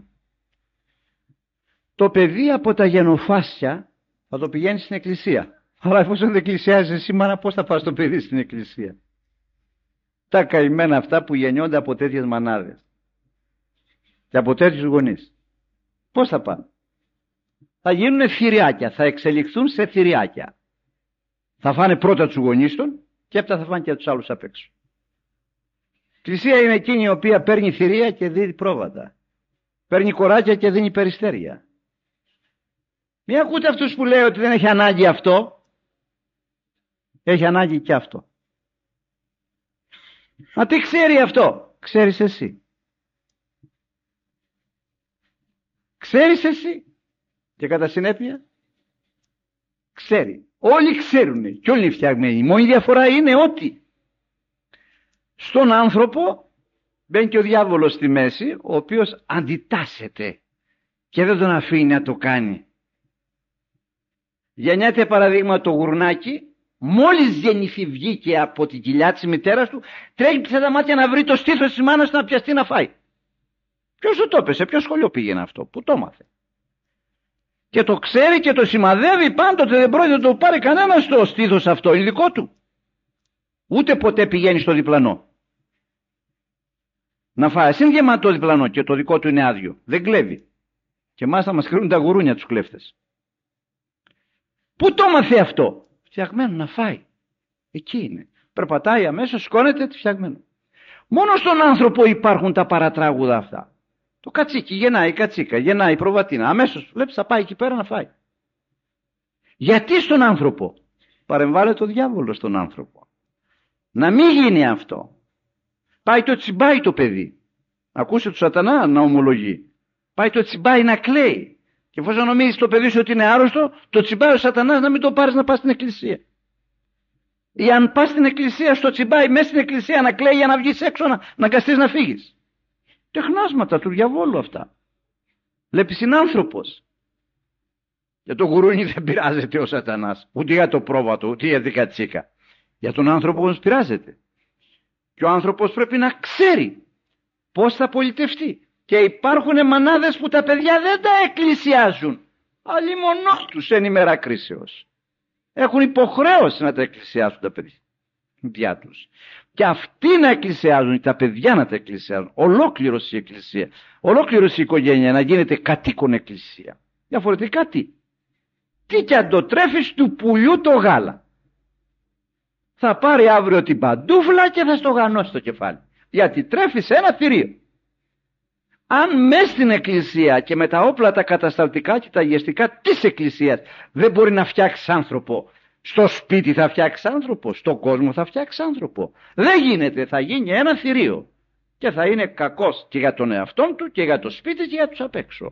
Το παιδί από τα γενοφάσια θα το πηγαίνει στην εκκλησία. Αλλά εφόσον δεν εκκλησιάζεις σήμερα, πώς θα πας το παιδί στην εκκλησία? Τα καημένα αυτά που γεννιόνται από τέτοιες μανάδες και από τέτοιους γονείς, πώς θα πάνε? Θα γίνουν θηριάκια, θα εξελιχθούν σε θηριάκια. Θα φάνε πρώτα τους γονείς των και έπειτα θα φάνε και τους άλλους απ' έξω. Η εκκλησία είναι εκείνη η οποία παίρνει θηρία και δίνει πρόβατα. Παίρνει κοράκια και δίνει περιστέρια. Μην ακούτε αυτούς που λέει ότι δεν έχει ανάγκη αυτό. Έχει ανάγκη και αυτό. Μα τι ξέρει αυτό? Ξέρεις εσύ. Ξέρεις εσύ. Και κατά συνέπεια ξέρει. Όλοι ξέρουν και όλοι φτιαγμένοι. Η μόνη διαφορά είναι ότι στον άνθρωπο μπαίνει και ο διάβολος στη μέση, ο οποίος αντιτάσσεται και δεν τον αφήνει να το κάνει. Γεννιέται παραδείγμα το γουρνάκι, μόλις γεννηθεί, βγήκε από την κοιλιά της μητέρας του, τρέχει πια τα μάτια να βρει το στήθος της μάνας να πιαστεί να φάει. Ποιος του το έπεσε, ποιο σχολείο πήγαινε αυτό, που το μάθε? Και το ξέρει και το σημαδεύει πάντοτε, δεν πρόκειται να το πάρει κανένα στο στήθος αυτό, είναι δικό του. Ούτε ποτέ πηγαίνει στο διπλανό να φάει. Είναι γεμάτο διπλανό και το δικό του είναι άδειο. Δεν κλέβει. Και μάλιστα μας κρίνουν τα γουρούνια τους κλέφτες. Πού το μάθε αυτό? Φτιαγμένο να φάει. Εκεί είναι. Περπατάει αμέσως, σηκώνεται, φτιαγμένο. Μόνο στον άνθρωπο υπάρχουν τα παρατράγουδα αυτά. Το κατσίκι γεννάει κατσίκα, γεννάει προβατίνα. Αμέσως βλέπεις θα πάει εκεί πέρα να φάει. Γιατί στον άνθρωπο? Παρεμβάλλεται ο διάβολος στον άνθρωπο. Να μην γίνει αυτό. Πάει το τσιμπάει το παιδί. Ακούσε του σατανά να ομολογεί. Πάει το τσιμπάει να κλαίει. Και εφόσον νομίζεις το παιδί σου ότι είναι άρρωστο, το τσιμπάει ο σατανάς να μην το πάρεις να πας στην εκκλησία. Ή αν πας στην εκκλησία, στο τσιμπάει μέσα στην εκκλησία να κλαίει για να βγεις έξω, να αναγκαστείς να φύγεις. Τεχνάσματα του διαβόλου αυτά. Βλέπεις, είναι άνθρωπος. Για το γουρούνι δεν πειράζεται ο σατανάς, ούτε για το πρόβατο, ούτε για την κατσίκα. Για τον άνθρωπο όμως πειράζεται. Και ο άνθρωπος πρέπει να ξέρει πώς θα πολιτευτεί. Και υπάρχουν μανάδες που τα παιδιά δεν τα εκκλησιάζουν. Αλλήμονός τους εν ημέρα κρίσεως. Έχουν υποχρέωση να τα εκκλησιάσουν τα παιδιά τους. Και αυτοί να εκκλησιάζουν, τα παιδιά να τα εκκλησιάζουν. Ολόκληρος η εκκλησία, ολόκληρος η οικογένεια να γίνεται κατοίκον εκκλησία. Διαφορετικά τι? Τι κι αν το τρέφεις του πουλιού το γάλα. Θα πάρει αύριο την παντούφλα και θα στο γανώσει το κεφάλι. Γιατί τρέφεις ένα θηρίο. Αν μέσα στην εκκλησία και με τα όπλα τα κατασταλτικά και τα αγιαστικά της εκκλησίας δεν μπορεί να φτιάξει άνθρωπο, στο σπίτι θα φτιάξει άνθρωπο, στον κόσμο θα φτιάξει άνθρωπο. Δεν γίνεται, θα γίνει ένα θηρίο. Και θα είναι κακός και για τον εαυτόν του και για το σπίτι και για τους απ' έξω.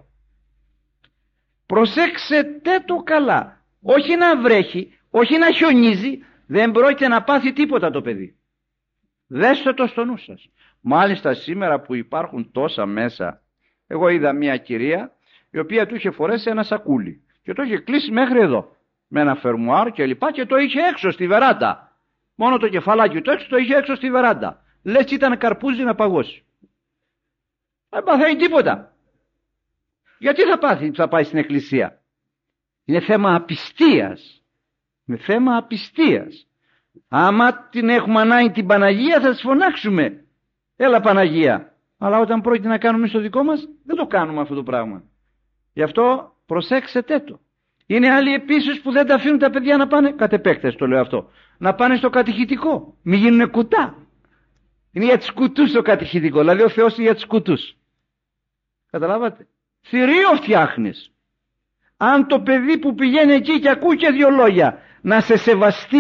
Προσέξετε το καλά. Όχι να βρέχει, όχι να χιονίζει, δεν πρόκειται να πάθει τίποτα το παιδί. Δέστε το στο νου σας. Μάλιστα σήμερα που υπάρχουν τόσα μέσα, εγώ είδα μια κυρία η οποία του είχε φορέσει ένα σακούλι και το είχε κλείσει μέχρι εδώ με ένα φερμουάρ και λοιπά και το είχε έξω στη βεράντα. Μόνο το κεφαλάκι του έξω το είχε έξω στη βεράντα. Λες ήταν καρπούζι να παγώσει. Δεν παθαίνει τίποτα. Γιατί θα πάθει, θα πάει στην εκκλησία? Είναι θέμα απιστίας. Είναι θέμα απιστίας. Άμα την έχουμε ανάγκη την Παναγία θα της φωνάξουμε. Έλα Παναγία. Αλλά όταν πρόκειται να κάνουμε στο δικό μας δεν το κάνουμε αυτό το πράγμα. Γι' αυτό προσέξετε το. Είναι άλλοι επίσης που δεν τα αφήνουν τα παιδιά να πάνε, κατ' επέκταση το λέω αυτό, να πάνε στο κατηχητικό. Μην γίνουν κουτά. Είναι για τους κουτούς το κατηχητικό. Δηλαδή ο Θεός είναι για τους κουτούς. Καταλάβατε? Θηρίο φτιάχνεις. Αν το παιδί που πηγαίνει εκεί και ακούει και δύο λόγια να σε σεβαστεί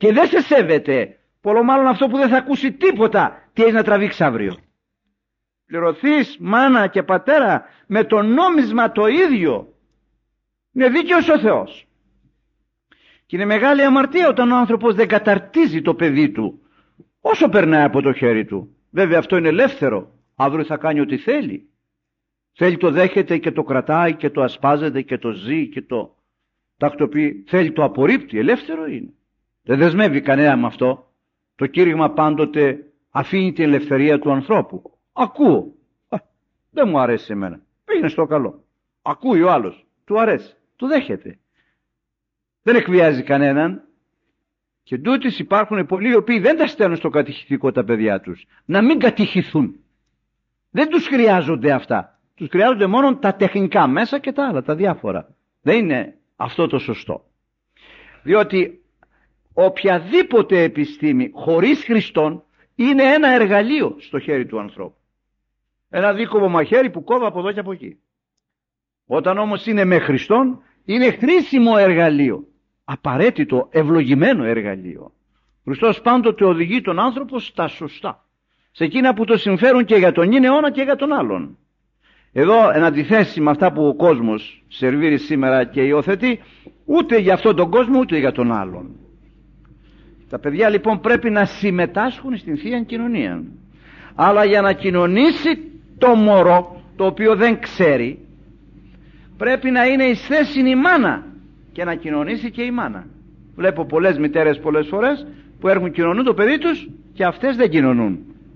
και δεν σε σέβεται, πολλό μάλλον αυτό που δεν θα ακούσει τίποτα, τι έχει να τραβήξει αύριο. Πληρωθείς μάνα και πατέρα με το νόμισμα το ίδιο. Είναι δίκαιος ο Θεός. Και είναι μεγάλη αμαρτία όταν ο άνθρωπος δεν καταρτίζει το παιδί του όσο περνάει από το χέρι του. Βέβαια αυτό είναι ελεύθερο, αύριο θα κάνει ό,τι θέλει. Θέλει το δέχεται και το κρατάει και το ασπάζεται και το ζει και το τακτοποιεί. Θέλει το απορρίπτει, ελεύθερο είναι. Δεν δεσμεύει κανένα με αυτό. Το κήρυγμα πάντοτε αφήνει την ελευθερία του ανθρώπου. Ακούω. Δεν μου αρέσει εμένα. Πήγαινε στο καλό. Ακούει ο άλλος. Του αρέσει. Του δέχεται. Δεν εκβιάζει κανέναν. Και τούτοις υπάρχουν πολλοί οι οποίοι δεν τα στέλνουν στο κατηχητικό τα παιδιά τους. Να μην κατηχηθούν. Δεν τους χρειάζονται αυτά. Τους χρειάζονται μόνο τα τεχνικά μέσα και τα άλλα, τα διάφορα. Δεν είναι αυτό το σωστό. Διότι οποιαδήποτε επιστήμη χωρίς Χριστόν είναι ένα εργαλείο στο χέρι του ανθρώπου. Ένα δίκοπο μαχαίρι που κόβει από εδώ και από εκεί. Όταν όμως είναι με Χριστόν είναι χρήσιμο εργαλείο. Απαραίτητο, ευλογημένο εργαλείο. Ο Χριστός πάντοτε οδηγεί τον άνθρωπο στα σωστά. Σε εκείνα που το συμφέρουν και για τον αιώνα και για τον άλλον. Εδώ εν αντιθέσει με αυτά που ο κόσμος σερβίρει σήμερα και υιοθετεί, ούτε για αυτόν τον κόσμο ούτε για τον άλλον. Τα παιδιά λοιπόν πρέπει να συμμετάσχουν στην Θεία Κοινωνία. Αλλά για να κοινωνήσει το μωρό, το οποίο δεν ξέρει, πρέπει να είναι εις θέση η μάνα και να κοινωνήσει και η μάνα. Βλέπω πολλές μητέρες πολλές φορές που έρχουν κοινωνούν το παιδί τους και αυτές δεν κοινωνούν.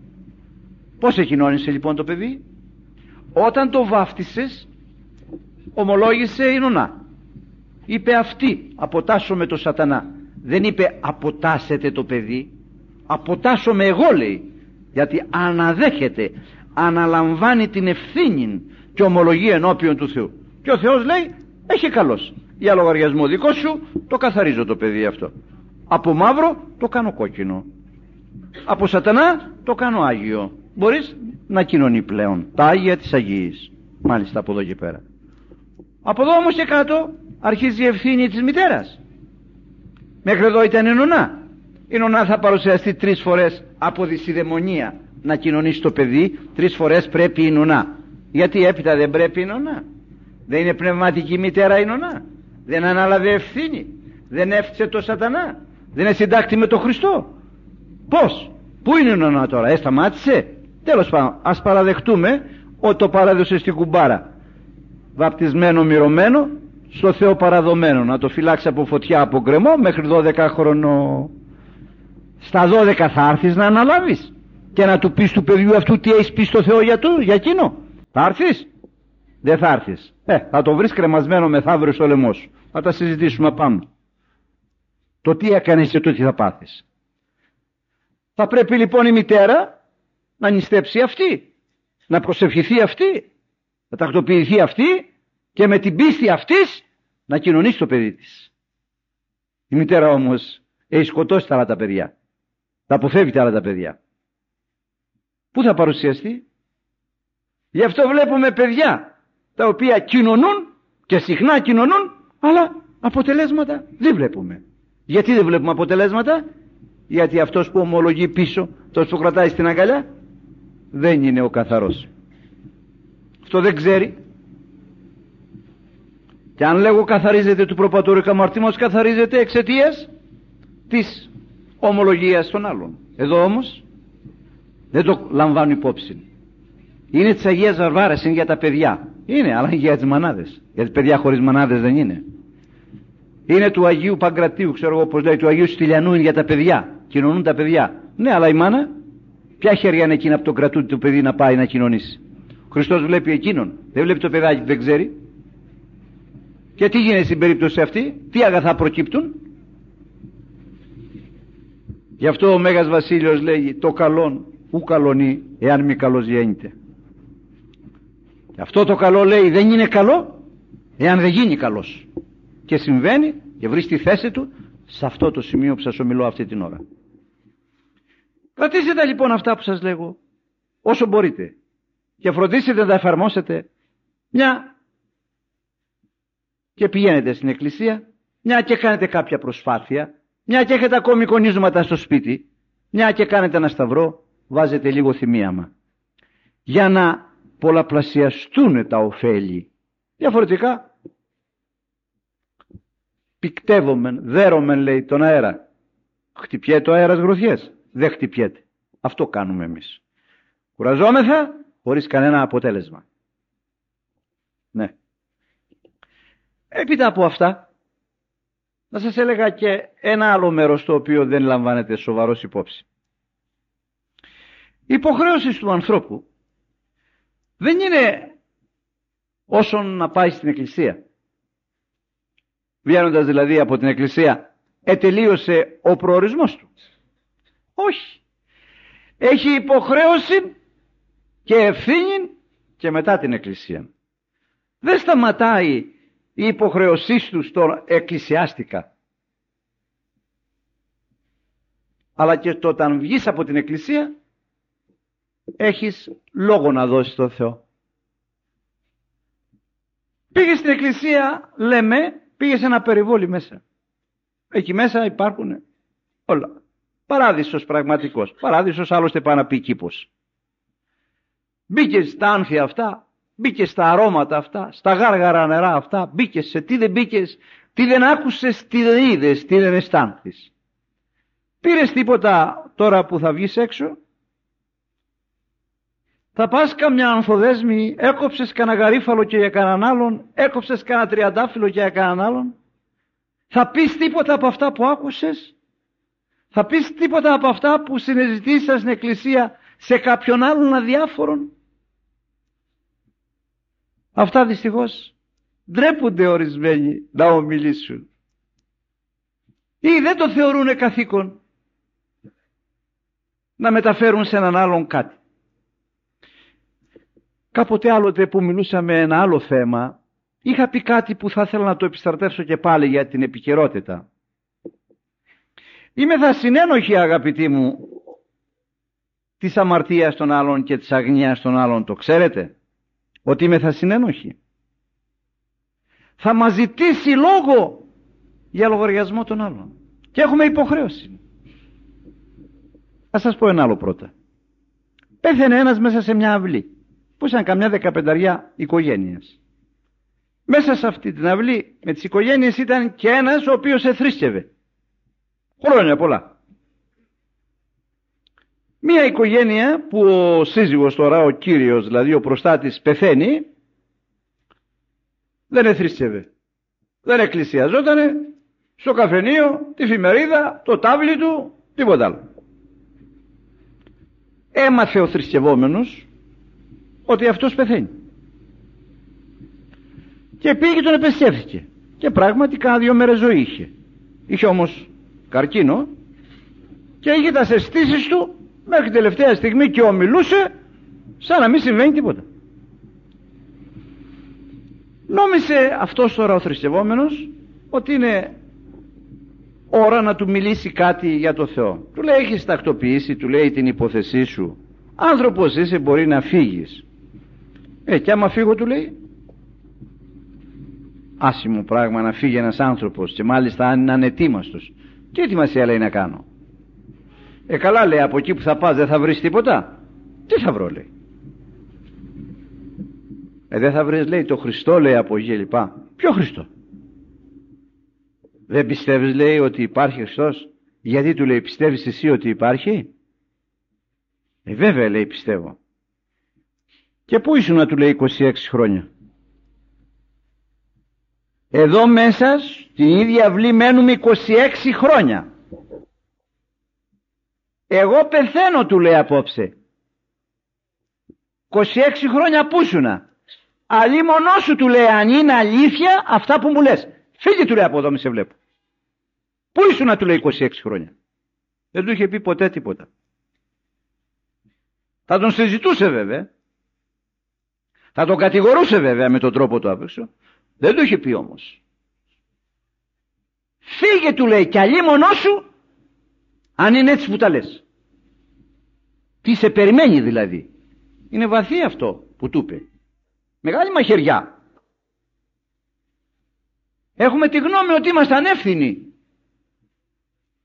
Πώς εκοινώνησε λοιπόν το παιδί? Όταν το βάφτισες ομολόγησε η νονά. Είπε αυτή αποτάσσομαι το σατανά. Δεν είπε αποτάσσεται το παιδί. Αποτάσσομαι εγώ λέει. Γιατί αναδέχεται, αναλαμβάνει την ευθύνη και ομολογεί ενώπιον του Θεού. Και ο Θεός λέει έχει καλώς. Για λογαριασμό δικό σου το καθαρίζω το παιδί αυτό. Από μαύρο το κάνω κόκκινο. Από σατανά το κάνω άγιο. Μπορείς να κοινωνεί πλέον τα άγια της Αγίας. Μάλιστα από εδώ και πέρα. Από εδώ όμως και κάτω αρχίζει η ευθύνη της μητέρας. Μέχρι εδώ ήταν η νονά. Η νονά θα παρουσιαστεί 3 φορές από δυσιδαιμονία να κοινωνήσει το παιδί. 3 φορές πρέπει η νονά. Γιατί έπειτα δεν πρέπει η νονά? Δεν είναι πνευματική μητέρα η νονά? Δεν ανάλαβε ευθύνη? Δεν έφτιαξε το σατανά? Δεν είναι συντάκτη με τον Χριστό? Πώς? Πού είναι η νονά τώρα? Σταμάτησε? Τέλος πάντων, ας παραδεχτούμε ότι το παράδοσε στην κουμπάρα. Βαπτισμένο, μυρωμένο, στο Θεό παραδομένο. Να το φυλάξει από φωτιά, από γκρεμό μέχρι 12 χρονών. Στα 12 θα έρθεις να αναλάβεις και να του πεις του παιδιού αυτού τι έχεις πει στο Θεό για εκείνο? Θα έρθεις? Δεν θα έρθεις. Θα το βρεις κρεμασμένο μεθαύριο στο λαιμό σου. Θα τα συζητήσουμε πάνω. Το τι έκανες και το τι θα πάθεις. Θα πρέπει λοιπόν η μητέρα να νηστέψει αυτή, να προσευχηθεί αυτή, να τακτοποιηθεί αυτή και με την πίστη αυτής να κοινωνήσει το παιδί της. Η μητέρα όμως έχει σκοτώσει τα άλλα τα παιδιά. Θα αποφεύγει τα άλλα τα παιδιά. Πού θα παρουσιαστεί? Γι' αυτό βλέπουμε παιδιά τα οποία κοινωνούν και συχνά κοινωνούν, αλλά αποτελέσματα δεν βλέπουμε. Γιατί δεν βλέπουμε αποτελέσματα? Γιατί αυτός που ομολογεί πίσω, αυτός που κρατάει στην αγκαλιά, δεν είναι ο καθαρός. Αυτό δεν ξέρει. Και αν λέγω καθαρίζεται του προπατορικού αμαρτήματος, καθαρίζεται εξαιτίας της ομολογίας των άλλων. Εδώ όμως δεν το λαμβάνω υπόψη. Είναι της Αγίας Βαρβάρας, είναι για τα παιδιά. Είναι, αλλά είναι για τις μανάδες. Γιατί παιδιά χωρίς μανάδες δεν είναι. Είναι του Αγίου Παγκρατίου, ξέρω εγώ πως λέει, του Αγίου Στυλιανού, είναι για τα παιδιά. Κοινωνούν τα παιδιά. Ναι, αλλά η μάνα, ποια χέρια είναι εκείνα από τον κρατούτη του παιδί να πάει να κοινωνήσει? Ο Χριστός βλέπει εκείνον, δεν βλέπει το παιδάκι που δεν ξέρει. Και τι γίνεται στην περίπτωση αυτή? Τι αγαθά προκύπτουν? Γι' αυτό ο Μέγας Βασίλειος λέγει το καλόν ου καλονεί εάν μη καλός γέννηται. Αυτό το καλό λέει δεν είναι καλό εάν δεν γίνει καλός. Και συμβαίνει και βρει στη θέση του σε αυτό το σημείο που σας ομιλώ αυτή την ώρα. Κρατήστε τα λοιπόν αυτά που σας λέγω όσο μπορείτε και φροντίστε να τα εφαρμόσετε, μια και πηγαίνετε στην εκκλησία, μια και κάνετε κάποια προσπάθεια Μια και έχετε ακόμη εικονίσματα στο σπίτι, μια και κάνετε ένα σταυρό, βάζετε λίγο θυμίαμα. Για να πολλαπλασιαστούν τα ωφέλη. Διαφορετικά, πικτεύομεν, δέρωμεν, λέει, τον αέρα. Χτυπιέται το αέρας γροθιές. Δεν χτυπιέται. Αυτό κάνουμε εμείς. Κουραζόμεθα χωρίς κανένα αποτέλεσμα. Ναι. Έπειτα από αυτά, να σας έλεγα και ένα άλλο μέρος το οποίο δεν λαμβάνεται σοβαρός υπόψη. Η υποχρέωση του ανθρώπου δεν είναι όσον να πάει στην εκκλησία. Βγαίνοντας δηλαδή από την εκκλησία, ετελείωσε ο προορισμός του. Όχι. Έχει υποχρέωση και ευθύνη και μετά την εκκλησία. Δεν σταματάει η υποχρέωσή του στο εκκλησιάστικα. Αλλά και το όταν βγεις από την εκκλησία έχεις λόγο να δώσεις στον Θεό. Πήγες στην εκκλησία, λέμε, πήγες σε ένα περιβόλι μέσα. Εκεί μέσα υπάρχουν όλα. Παράδεισος πραγματικός. Παράδεισος άλλωστε πάει να πει κήπος. Μπήκες στα άνθια αυτά, μπήκες στα αρώματα αυτά, στα γάργαρα νερά αυτά, μπήκες σε τι δεν μπήκες, τι δεν άκουσες, τι δεν είδες, τι δεν αισθάνθηκες. Πήρες τίποτα τώρα που θα βγεις έξω? Θα πας καμιά ανθοδέσμη, έκοψες κανένα γαρίφαλο και για κανέναν άλλον, έκοψες κανένα τριαντάφυλλο και για κανέναν άλλον? Θα πεις τίποτα από αυτά που άκουσες? Θα πεις τίποτα από αυτά που συνεζητήσεις στην εκκλησία σε κάποιον άλλον αδιάφορον? Αυτά δυστυχώς ντρέπονται ορισμένοι να ομιλήσουν ή δεν το θεωρούν καθήκον να μεταφέρουν σε έναν άλλον κάτι. Κάποτε άλλοτε που μιλούσαμε ένα άλλο θέμα, είχα πει κάτι που θα ήθελα να το επιστρατεύσω και πάλι για την επικαιρότητα. Είμαι θα συνένοχοι, αγαπητοί μου, της αμαρτίας των άλλων και της αγνίας των άλλων. Το ξέρετε ότι είμαι θα συνένοχοι? Θα μας ζητήσει λόγο για λογαριασμό των άλλων και έχουμε υποχρέωση. Θα σας πω ένα άλλο πρώτα. Πέθανε ένας μέσα σε μια αυλή που ήταν καμιά 15 οικογένειες. Μέσα σε αυτή την αυλή με τις οικογένειες ήταν και ένας ο οποίος εθρήσκευε χρόνια πολλά. Μία οικογένεια που ο σύζυγος τώρα, ο κύριος δηλαδή ο προστάτης, πεθαίνει, δεν εθρήσκευε, δεν εκκλησιαζότανε, στο καφενείο, τη φημερίδα, το τάβλι του, τίποτα άλλο. Έμαθε ο θρησκευόμενος ότι αυτός πεθαίνει και πήγε και τον επεσκέφθηκε και πράγματι κάνα 2 μέρες ζωή είχε όμως καρκίνο και είχε τα αισθήσεις του μέχρι την τελευταία στιγμή και ομιλούσε σαν να μην συμβαίνει τίποτα. Νόμισε αυτός τώρα ο θρησκευόμενος ότι είναι ώρα να του μιλήσει κάτι για το Θεό. Του λέει έχεις τακτοποιήσει, του λέει την υπόθεσή σου, άνθρωπος είσαι, μπορεί να φύγεις. Και άμα φύγω, του λέει, άσχημο πράγμα να φύγει ένας άνθρωπος και μάλιστα αν είναι ανετοίμαστος. Τι ετοιμασία λέει να κάνω? Καλά, λέει, από εκεί που θα πας δεν θα βρεις τίποτα? Τι θα βρω, λέει? Δεν θα βρεις, λέει, το Χριστό, λέει, από εκεί λοιπά. Ποιο Χριστό? Δεν πιστεύεις, λέει, ότι υπάρχει Χριστός? Γιατί, του λέει, πιστεύεις εσύ ότι υπάρχει? Βέβαια, λέει, πιστεύω. Και πού ήσουν, να του λέει, 26 χρόνια? Εδώ μέσα στην ίδια αυλή μένουμε 26 χρόνια. Εγώ πεθαίνω, του λέει, απόψε. 26 χρόνια πού ήσουνα? Αλλήμονό σου, του λέει, αν είναι αλήθεια αυτά που μου λες. Φύγε, του λέει, από εδώ, μη σε βλέπω. Πού ήσουνα, του λέει, 26 χρόνια? Δεν του είχε πει ποτέ τίποτα. Θα τον συζητούσε βέβαια, θα τον κατηγορούσε βέβαια με τον τρόπο του άπεξω. Δεν του είχε πει όμως. Φύγε, του λέει, κι αλλήμονό σου αν είναι έτσι που τα λες. Τι σε περιμένει δηλαδή? Είναι βαθύ αυτό που του είπε. Μεγάλη μαχαιριά. Έχουμε τη γνώμη ότι είμαστε ανεύθυνοι.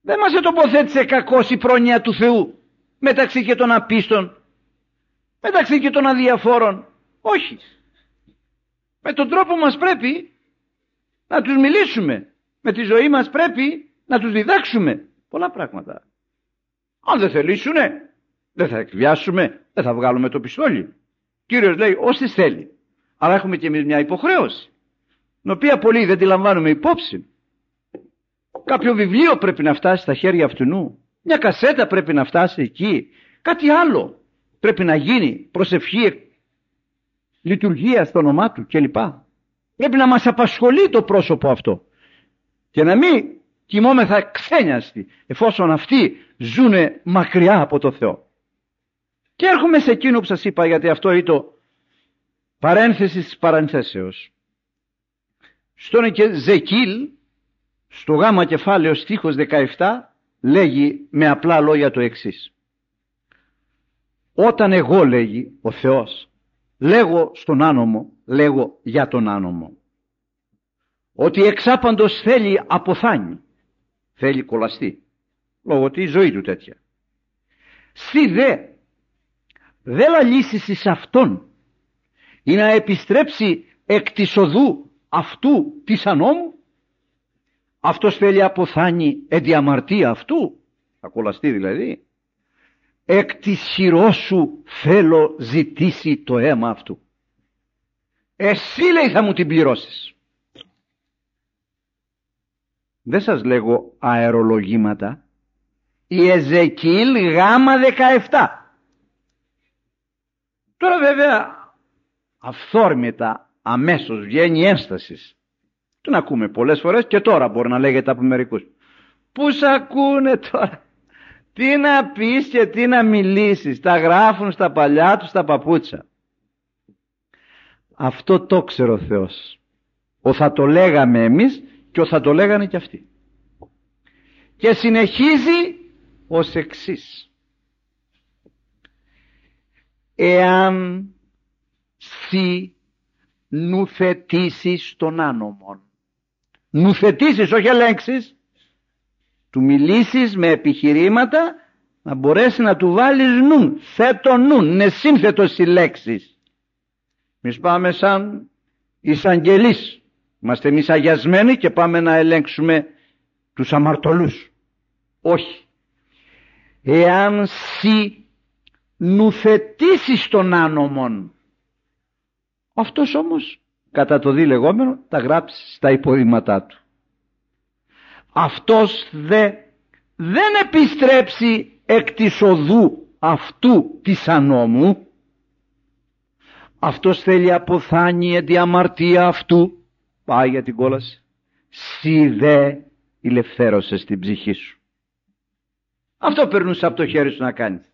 Δεν μας ετοποθέτησε κακώς η πρόνοια του Θεού μεταξύ και των απίστων, μεταξύ και των αδιαφόρων. Όχι. Με τον τρόπο μας πρέπει να τους μιλήσουμε. Με τη ζωή μας πρέπει να τους διδάξουμε πολλά πράγματα. Αν δεν θελήσουνε, δεν θα εκβιάσουμε, δεν θα βγάλουμε το πιστόλι. Κύριος λέει όσοι θέλει. Αλλά έχουμε και εμείς μια υποχρέωση, την οποία πολλοί δεν τη λαμβάνουμε υπόψη. Κάποιο βιβλίο πρέπει να φτάσει στα χέρια αυτού, μια κασέτα πρέπει να φτάσει εκεί, κάτι άλλο πρέπει να γίνει, προσευχή, λειτουργία στο όνομά του κλπ. Πρέπει να μας απασχολεί το πρόσωπο αυτό και να μην κοιμόμεθα ξένιαστοι εφόσον αυτοί ζουνε μακριά από το Θεό. Και έρχομαι σε εκείνο που σας είπα, γιατί αυτό είναι το παρένθεση της παρενθέσεως. Στον Ζεκίλ, στο γάμα κεφάλαιο στίχος 17, λέγει με απλά λόγια το εξής. Όταν εγώ, λέγει ο Θεός, λέγω στον άνομο, λέγω για τον άνομο, ότι εξάπαντος θέλει αποθάνει, θέλει κολλαστεί, λόγω ότι η ζωή του τέτοια. Σι δε λαλήσεις εις αυτόν ή να επιστρέψει εκ της οδού αυτού της ανώμου. Αυτός θέλει αποθάνει εν τη αμαρτία αυτού, θα κολλαστεί δηλαδή. Εκ της χειρός σου θέλω ζητήσει το αίμα αυτού. Εσύ, λέει, θα μου την πληρώσεις. Δεν σας λέγω αερολογήματα. Η Εζεκίλ γάμα 17. Τώρα βέβαια αυθόρμητα αμέσως βγαίνει η ένσταση. Τον ακούμε πολλές φορές και τώρα μπορεί να λέγεται από μερικούς. Πού σ' ακούνε τώρα, τι να πεις και τι να μιλήσεις, τα γράφουν στα παλιά τους τα παπούτσα. Αυτό το ξέρει ο Θεός. Θα το λέγαμε εμείς και θα το λέγανε και αυτοί. Και συνεχίζει ως εξής. Εάν σι νουθετήσεις τον άνομον, νουθετήσεις, όχι ελέγξεις, του μιλήσεις με επιχειρήματα, να μπορέσει να του βάλεις νουν, θέτω νουν, είναι σύνθετος οι λέξεις. Εμείς πάμε σαν εισαγγελείς, είμαστε εμείς αγιασμένοι και πάμε να ελέγξουμε τους αμαρτωλούς. Όχι. Εάν σι νουθετήσεις τον άνομον, αυτός όμως κατά το δι λεγόμενο τα γράψει στα υποδήματά του. Αυτός δεν επιστρέψει εκ της οδού αυτού της ανώμου. Αυτός θέλει αποθάνει εν τη αμαρτία αυτού. Πάει για την κόλαση. Σι δε ηλευθέρωσες την ψυχή σου. Αυτό περνούσε από το χέρι σου να κάνεις.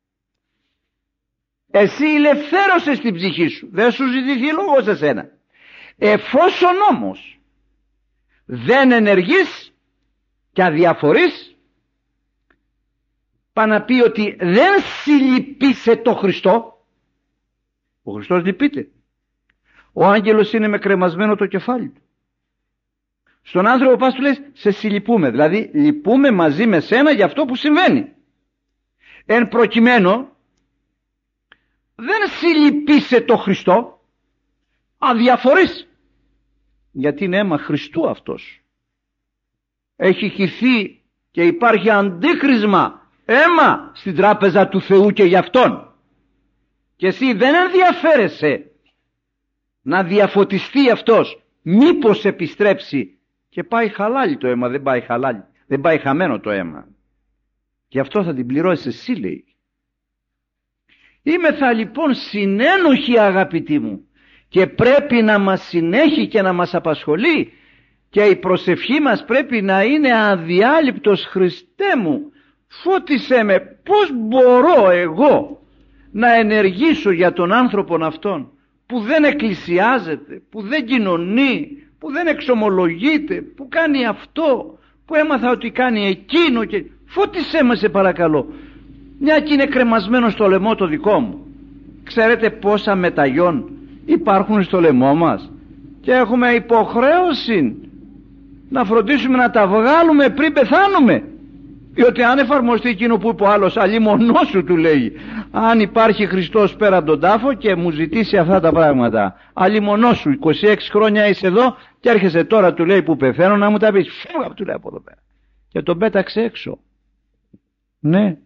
Εσύ ηλευθέρωσες την ψυχή σου. Δεν σου ζητηθεί λόγος σε σένα. Εφόσον όμως δεν ενεργείς και αδιαφορείς, πάει να πει ότι δεν συλληπείσαι το Χριστό. Ο Χριστός λυπείται. Ο άγγελος είναι με κρεμασμένο το κεφάλι του. Στον άνθρωπο πας του λες σε συλληπούμε, δηλαδή λυπούμε μαζί με σένα για αυτό που συμβαίνει. Εν προκειμένου δεν συλληπείσαι το Χριστό, αδιαφορείς, γιατί είναι αίμα Χριστού αυτός. Έχει χυθεί και υπάρχει αντίκρισμα αίμα στην τράπεζα του Θεού και για αυτόν. Και εσύ δεν ενδιαφέρεσαι να διαφωτιστεί αυτός, μήπως επιστρέψει και πάει χαλάλι το αίμα. Δεν πάει χαλάλι, δεν πάει χαμένο το αίμα. Και αυτό θα την πληρώσεις εσύ, λέει. Είμεθα λοιπόν συνένοχοι, αγαπητοί μου, και πρέπει να μας συνέχει και να μας απασχολεί, και η προσευχή μας πρέπει να είναι αδιάλειπτος. Χριστέ μου, φώτισέ με, πώς μπορώ εγώ να ενεργήσω για τον άνθρωπον αυτόν που δεν εκκλησιάζεται, που δεν κοινωνεί, που δεν εξομολογείται, που κάνει αυτό, που έμαθα ότι κάνει εκείνο, και φώτισέ με σε παρακαλώ, μια και είναι κρεμασμένο στο λαιμό το δικό μου. Ξέρετε πόσα μεταγιών υπάρχουν στο λαιμό μας και έχουμε υποχρέωση να φροντίσουμε να τα βγάλουμε πριν πεθάνουμε. Διότι αν εφαρμοστεί εκείνο που είπε ο άλλος, αλλήμονό σου, του λέει, αν υπάρχει Χριστός πέρα από τον τάφο και μου ζητήσει αυτά τα πράγματα, αλλήμονό σου, 26 χρόνια είσαι εδώ και έρχεσαι τώρα, του λέει, που πεθαίνω, να μου τα πεις. Φύγα, του λέει, από εδώ πέρα. Και τον πέταξε έξω. Ναι.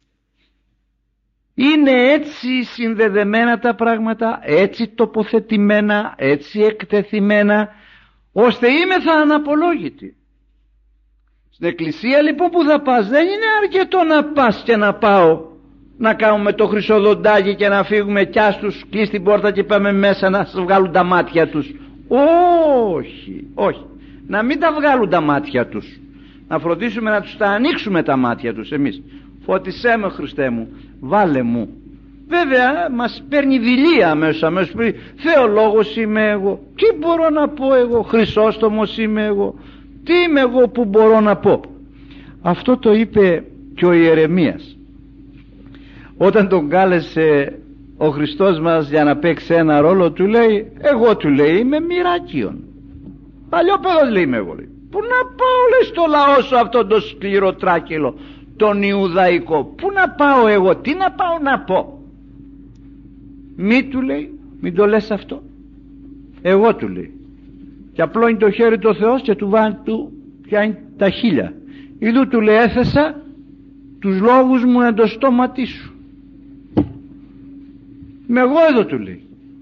Είναι έτσι συνδεδεμένα τα πράγματα, έτσι τοποθετημένα, έτσι εκτεθειμένα, ώστε είμεθα αναπολόγητοι. Στην εκκλησία λοιπόν που θα πας, δεν είναι αρκετό να πας και να πάω να κάνουμε το χρυσοδοντάκι και να φύγουμε κι ας τους κλείς την πόρτα και πάμε μέσα να σας βγάλουν τα μάτια τους. Όχι, όχι. Να μην τα βγάλουν τα μάτια τους. Να φροντίσουμε να τους τα ανοίξουμε τα μάτια τους εμείς. Φώτισέ με, Χριστέ μου, βάλε μου. Βέβαια μας παίρνει δειλία αμέσως πριν. Θεολόγος είμαι εγώ. Τι μπορώ να πω εγώ? Χρυσόστομος είμαι εγώ. Τι είμαι εγώ που μπορώ να πω? Αυτό το είπε και ο Ιερεμίας όταν τον κάλεσε ο Χριστός μας για να παίξει ένα ρόλο. Του λέει, εγώ, του λέει, είμαι μοιράκιον. Παλιό παιδός, λέει, είμαι εγώ, λέει. Πού να πάω, λέει, στο λαό σου αυτό το σκληροτράκυλο, τον Ιουδαϊκό? Πού να πάω εγώ? Τι να πάω να πω? Μη, του λέει, μην το λες αυτό. Εγώ, του λέει. Και απλώνει το χέρι του ο Θεός και του πιάνει τα χείλια. Ιδού, του λέει, έθεσα τους λόγους μου εν το στόματί σου. Με εγώ εδώ, του λέει.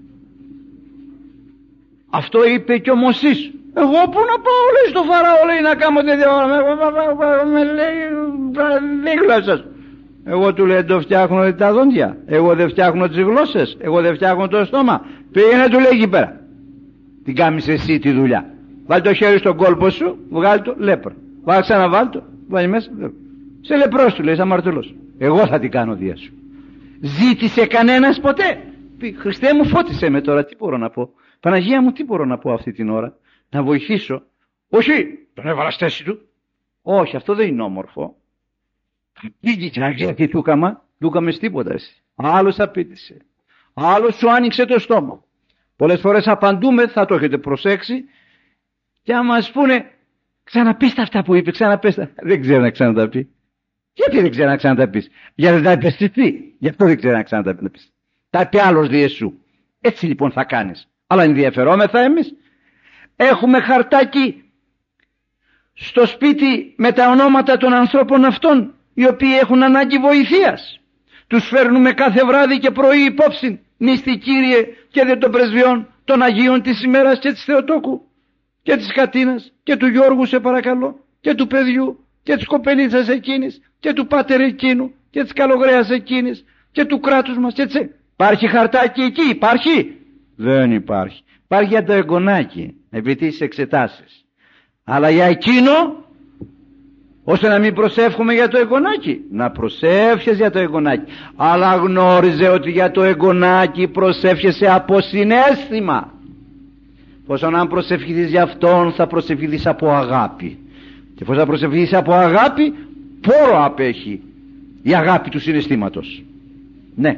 Αυτό είπε και ο Μωσής. Εγώ που να πάω, λέει, στο Φαραώ, λέει, να κάνω τέτοια ώρα? Με λέει, δίγλα σας. Εγώ, του λέει, το φτιάχνω τα δόντια. Εγώ δεν φτιάχνω τις γλώσσες. Εγώ δεν φτιάχνω το στόμα. Πήγαινε, του λέει, εκεί πέρα. Την κάμεις εσύ τη δουλειά. Βάλει το χέρι στον κόλπο σου, βγάλει το, λέπρα. Βάλει, ξαναβάλει το, βάλει μέσα. Σε λεπρός, του λέει, αμαρτωλός. Εγώ θα την κάνω δια σου. Ζήτησε κανένας ποτέ? Χριστέ μου, φώτισε με τώρα, τι μπορώ να πω? Παναγία μου, τι μπορώ να πω αυτή την ώρα? Να βοηθήσω? Όχι, τον έβαλα στη θέση του. Όχι, αυτό δεν είναι όμορφο. Πήγε και να ξέρει του κάμες τίποτα εσύ. Άλλος απίτησε, άλλος σου άνοιξε το στόμα. Πολλές φορές απαντούμε, θα το έχετε προσέξει, και αν μας πούνε, ξαναπείς αυτά που είπε, ξαναπείς τα. Δεν ξέρει να ξαναταπεί. Γιατί δεν ξέρει να ξαναταπείς? Γιατί δεν τα επαισθηθεί. Γι' αυτό δεν ξέρει να ξαναταπείς. Τα πει άλλος διεσού. Έτσι λοιπόν θα κάνεις. Αλλά ενδιαφερόμεθα εμείς? Έχουμε χαρτάκι στο σπίτι με τα ονόματα των ανθρώπων αυτών, οι οποίοι έχουν ανάγκη βοηθείας. Τους φέρνουμε κάθε βράδυ και πρωί υπόψη. Νύστη Κύριε και δε των πρεσβειών των Αγίων της ημέρας και της Θεοτόκου και της Κατίνας και του Γιώργου, σε παρακαλώ, και του παιδιού και της κοπελίτσας εκείνης και του πάτερ εκείνου και της καλογρέας εκείνης και του κράτους μας και της... Υπάρχει χαρτάκι εκεί? Υπάρχει? Δεν υπάρχει. Υπάρχει για το εγγονάκι επί τις εξετάσεις. Αλλά για εκείνο, ώστε να μην προσεύχουμε για το εγγονάκι, να προσεύχεσαι για το εγγονάκι, αλλά γνώριζε ότι για το εγγονάκι προσεύχεσαι από συναίσθημα. Πόσο αν προσευχηθείς για αυτόν, θα προσευχηθείς από αγάπη, και πώς θα προσευχηθείς από αγάπη? Πόρο απέχει η αγάπη του συναισθήματος. Ναι.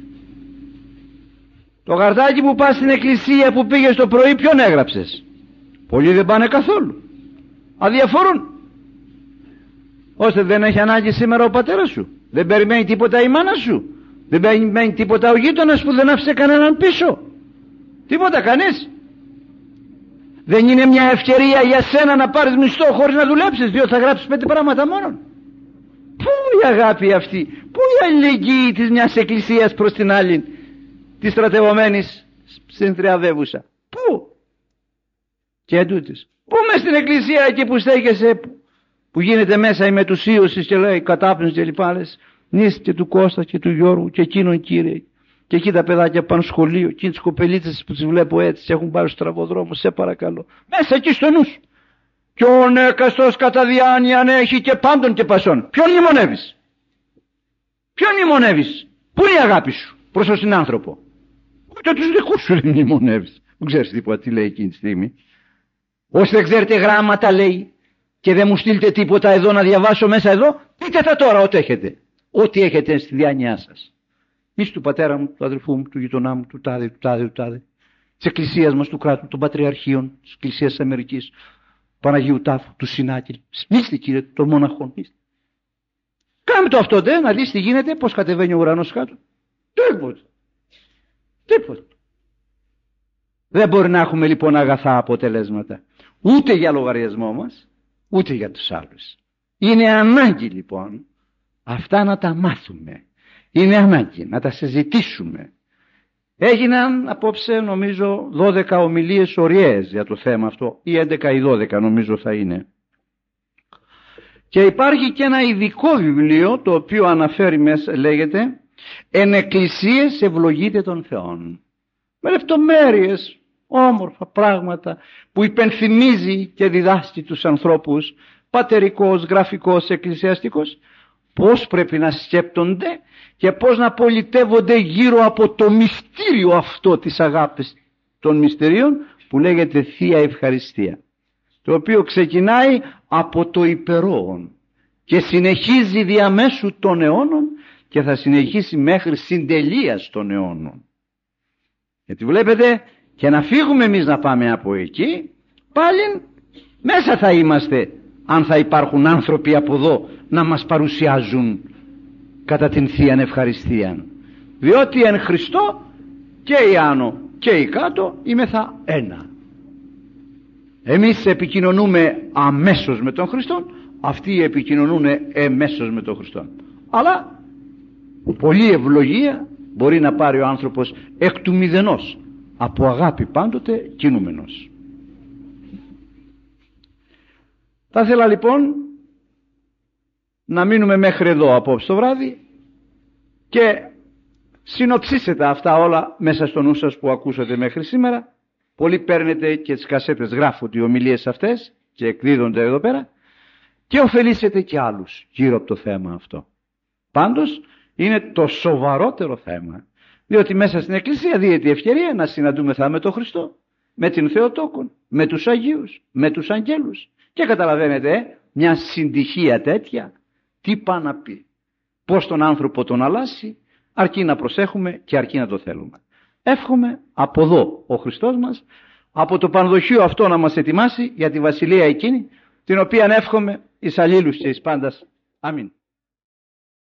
Το χαρτάκι που πας στην εκκλησία που πήγες το πρωί, ποιον έγραψες? Πολλοί δεν πάνε καθόλου, αδιαφορούν. Ώστε δεν έχει ανάγκη σήμερα ο πατέρας σου, δεν περιμένει τίποτα η μάνα σου, δεν περιμένει τίποτα ο γείτονας που δεν άφησε κανέναν πίσω, τίποτα, κανείς. Δεν είναι μια ευκαιρία για σένα να πάρεις μισθό χωρίς να δουλέψεις, διότι θα γράψεις 5 πράγματα μόνο? Πού η αγάπη αυτή, πού η αλληλεγγύη της μιας εκκλησίας προς την άλλη, της στρατευωμένης συντριαδεύουσα? Πού? Και εντούτοις, πού μες στην εκκλησία εκεί που στέκεσαι, που γίνεται μέσα η μετουσίωση και λέει κατάπνιση και λοιπά, λες νύστη και του Κώστα και του Γιώργου και εκείνον, Κύριε, και εκεί τα παιδάκια πάνε σχολείο, εκείνες τις κοπελίτσες που τις βλέπω έτσι και έχουν πάρει στο τραβοδρόμο, σε παρακαλώ, μέσα εκεί στο νους. Κι ο νέκαστος κατά διάνοιαν έχει και πάντων και πασών. Ποιον μνημονεύεις? Ποιον μνημονεύεις? Πού είναι η αγάπη σου προς τον συνάνθρωπο? Ούτε τους δικούς σου μνημονεύεις. Δεν ξέρεις τίποτα τι λέει εκείνη τη στιγμή. Όσοι δεν ξέρετε γράμματα, λέει, και δεν μου στείλετε τίποτα εδώ να διαβάσω μέσα εδώ, πείτε τα τώρα ό,τι έχετε. Ό,τι έχετε στη διάνοιά σας. Εμείς του πατέρα μου, του αδελφού μου, του γειτονά μου, του τάδε, του τάδε, του τάδε, της εκκλησίας μας, του κράτου, των πατριαρχείων, της εκκλησίας της Αμερικής, Παναγίου Τάφου, του Συνάκη, μίστε, Κύριε, των μοναχών. Μίστε. Κάμε το αυτό να δεις τι γίνεται, πώς κατεβαίνει ο ουρανός κάτω. Τίποτα. Δεν μπορεί να έχουμε λοιπόν αγαθά αποτελέσματα. Ούτε για λογαριασμό μας, ούτε για τους άλλους. Είναι ανάγκη λοιπόν αυτά να τα μάθουμε. Είναι ανάγκη να τα συζητήσουμε. Έγιναν απόψε νομίζω 12 ομιλίες ωριαίες για το θέμα αυτό, ή 11 ή 12 νομίζω θα είναι. Και υπάρχει και ένα ειδικό βιβλίο το οποίο αναφέρει μέσα, λέγεται «Εν εκκλησίες ευλογείται των Θεών». Με λεπτομέρειες, όμορφα πράγματα που υπενθυμίζει και διδάσκει τους ανθρώπους, πατερικός, γραφικός, εκκλησιαστικός, πώς πρέπει να σκέπτονται και πώς να πολιτεύονται γύρω από το μυστήριο αυτό της αγάπης των μυστηρίων που λέγεται Θεία Ευχαριστία, το οποίο ξεκινάει από το υπερόον και συνεχίζει διαμέσου των αιώνων και θα συνεχίσει μέχρι συντελείας των αιώνων. Γιατί βλέπετε, και να φύγουμε εμείς να πάμε από εκεί, πάλι μέσα θα είμαστε, αν θα υπάρχουν άνθρωποι από εδώ να μας παρουσιάζουν κατά την Θείαν Ευχαριστία. Διότι εν Χριστώ και η άνω και η κάτω είμεθα ένα. Εμείς επικοινωνούμε αμέσως με τον Χριστό, αυτοί επικοινωνούν εμέσως με τον Χριστό. Αλλά πολλή ευλογία μπορεί να πάρει ο άνθρωπος εκ του μηδενός, από αγάπη πάντοτε κινούμενος. Θα ήθελα λοιπόν να μείνουμε μέχρι εδώ απόψε το βράδυ και συνοψίσετε αυτά όλα μέσα στο νου σας που ακούσατε μέχρι σήμερα. Πολλοί παίρνετε και τις κασέτες, γράφονται οι ομιλίες αυτές και εκδίδονται εδώ πέρα και ωφελήσετε και άλλους γύρω από το θέμα αυτό. Πάντως είναι το σοβαρότερο θέμα, διότι μέσα στην Εκκλησία δίνεται η ευκαιρία να συναντούμεθα με τον Χριστό, με την Θεοτόκον, με τους Αγίους, με τους Αγγέλους, και καταλαβαίνετε μια συντυχία τέτοια τι πάει να πει, πως τον άνθρωπο τον αλλάσει, αρκεί να προσέχουμε και αρκεί να το θέλουμε. Εύχομαι από εδώ ο Χριστός μας, από το πανδοχείο αυτό, να μας ετοιμάσει για τη βασιλεία εκείνη, την οποία εύχομαι εις αλλήλους και εις πάντας. Αμήν.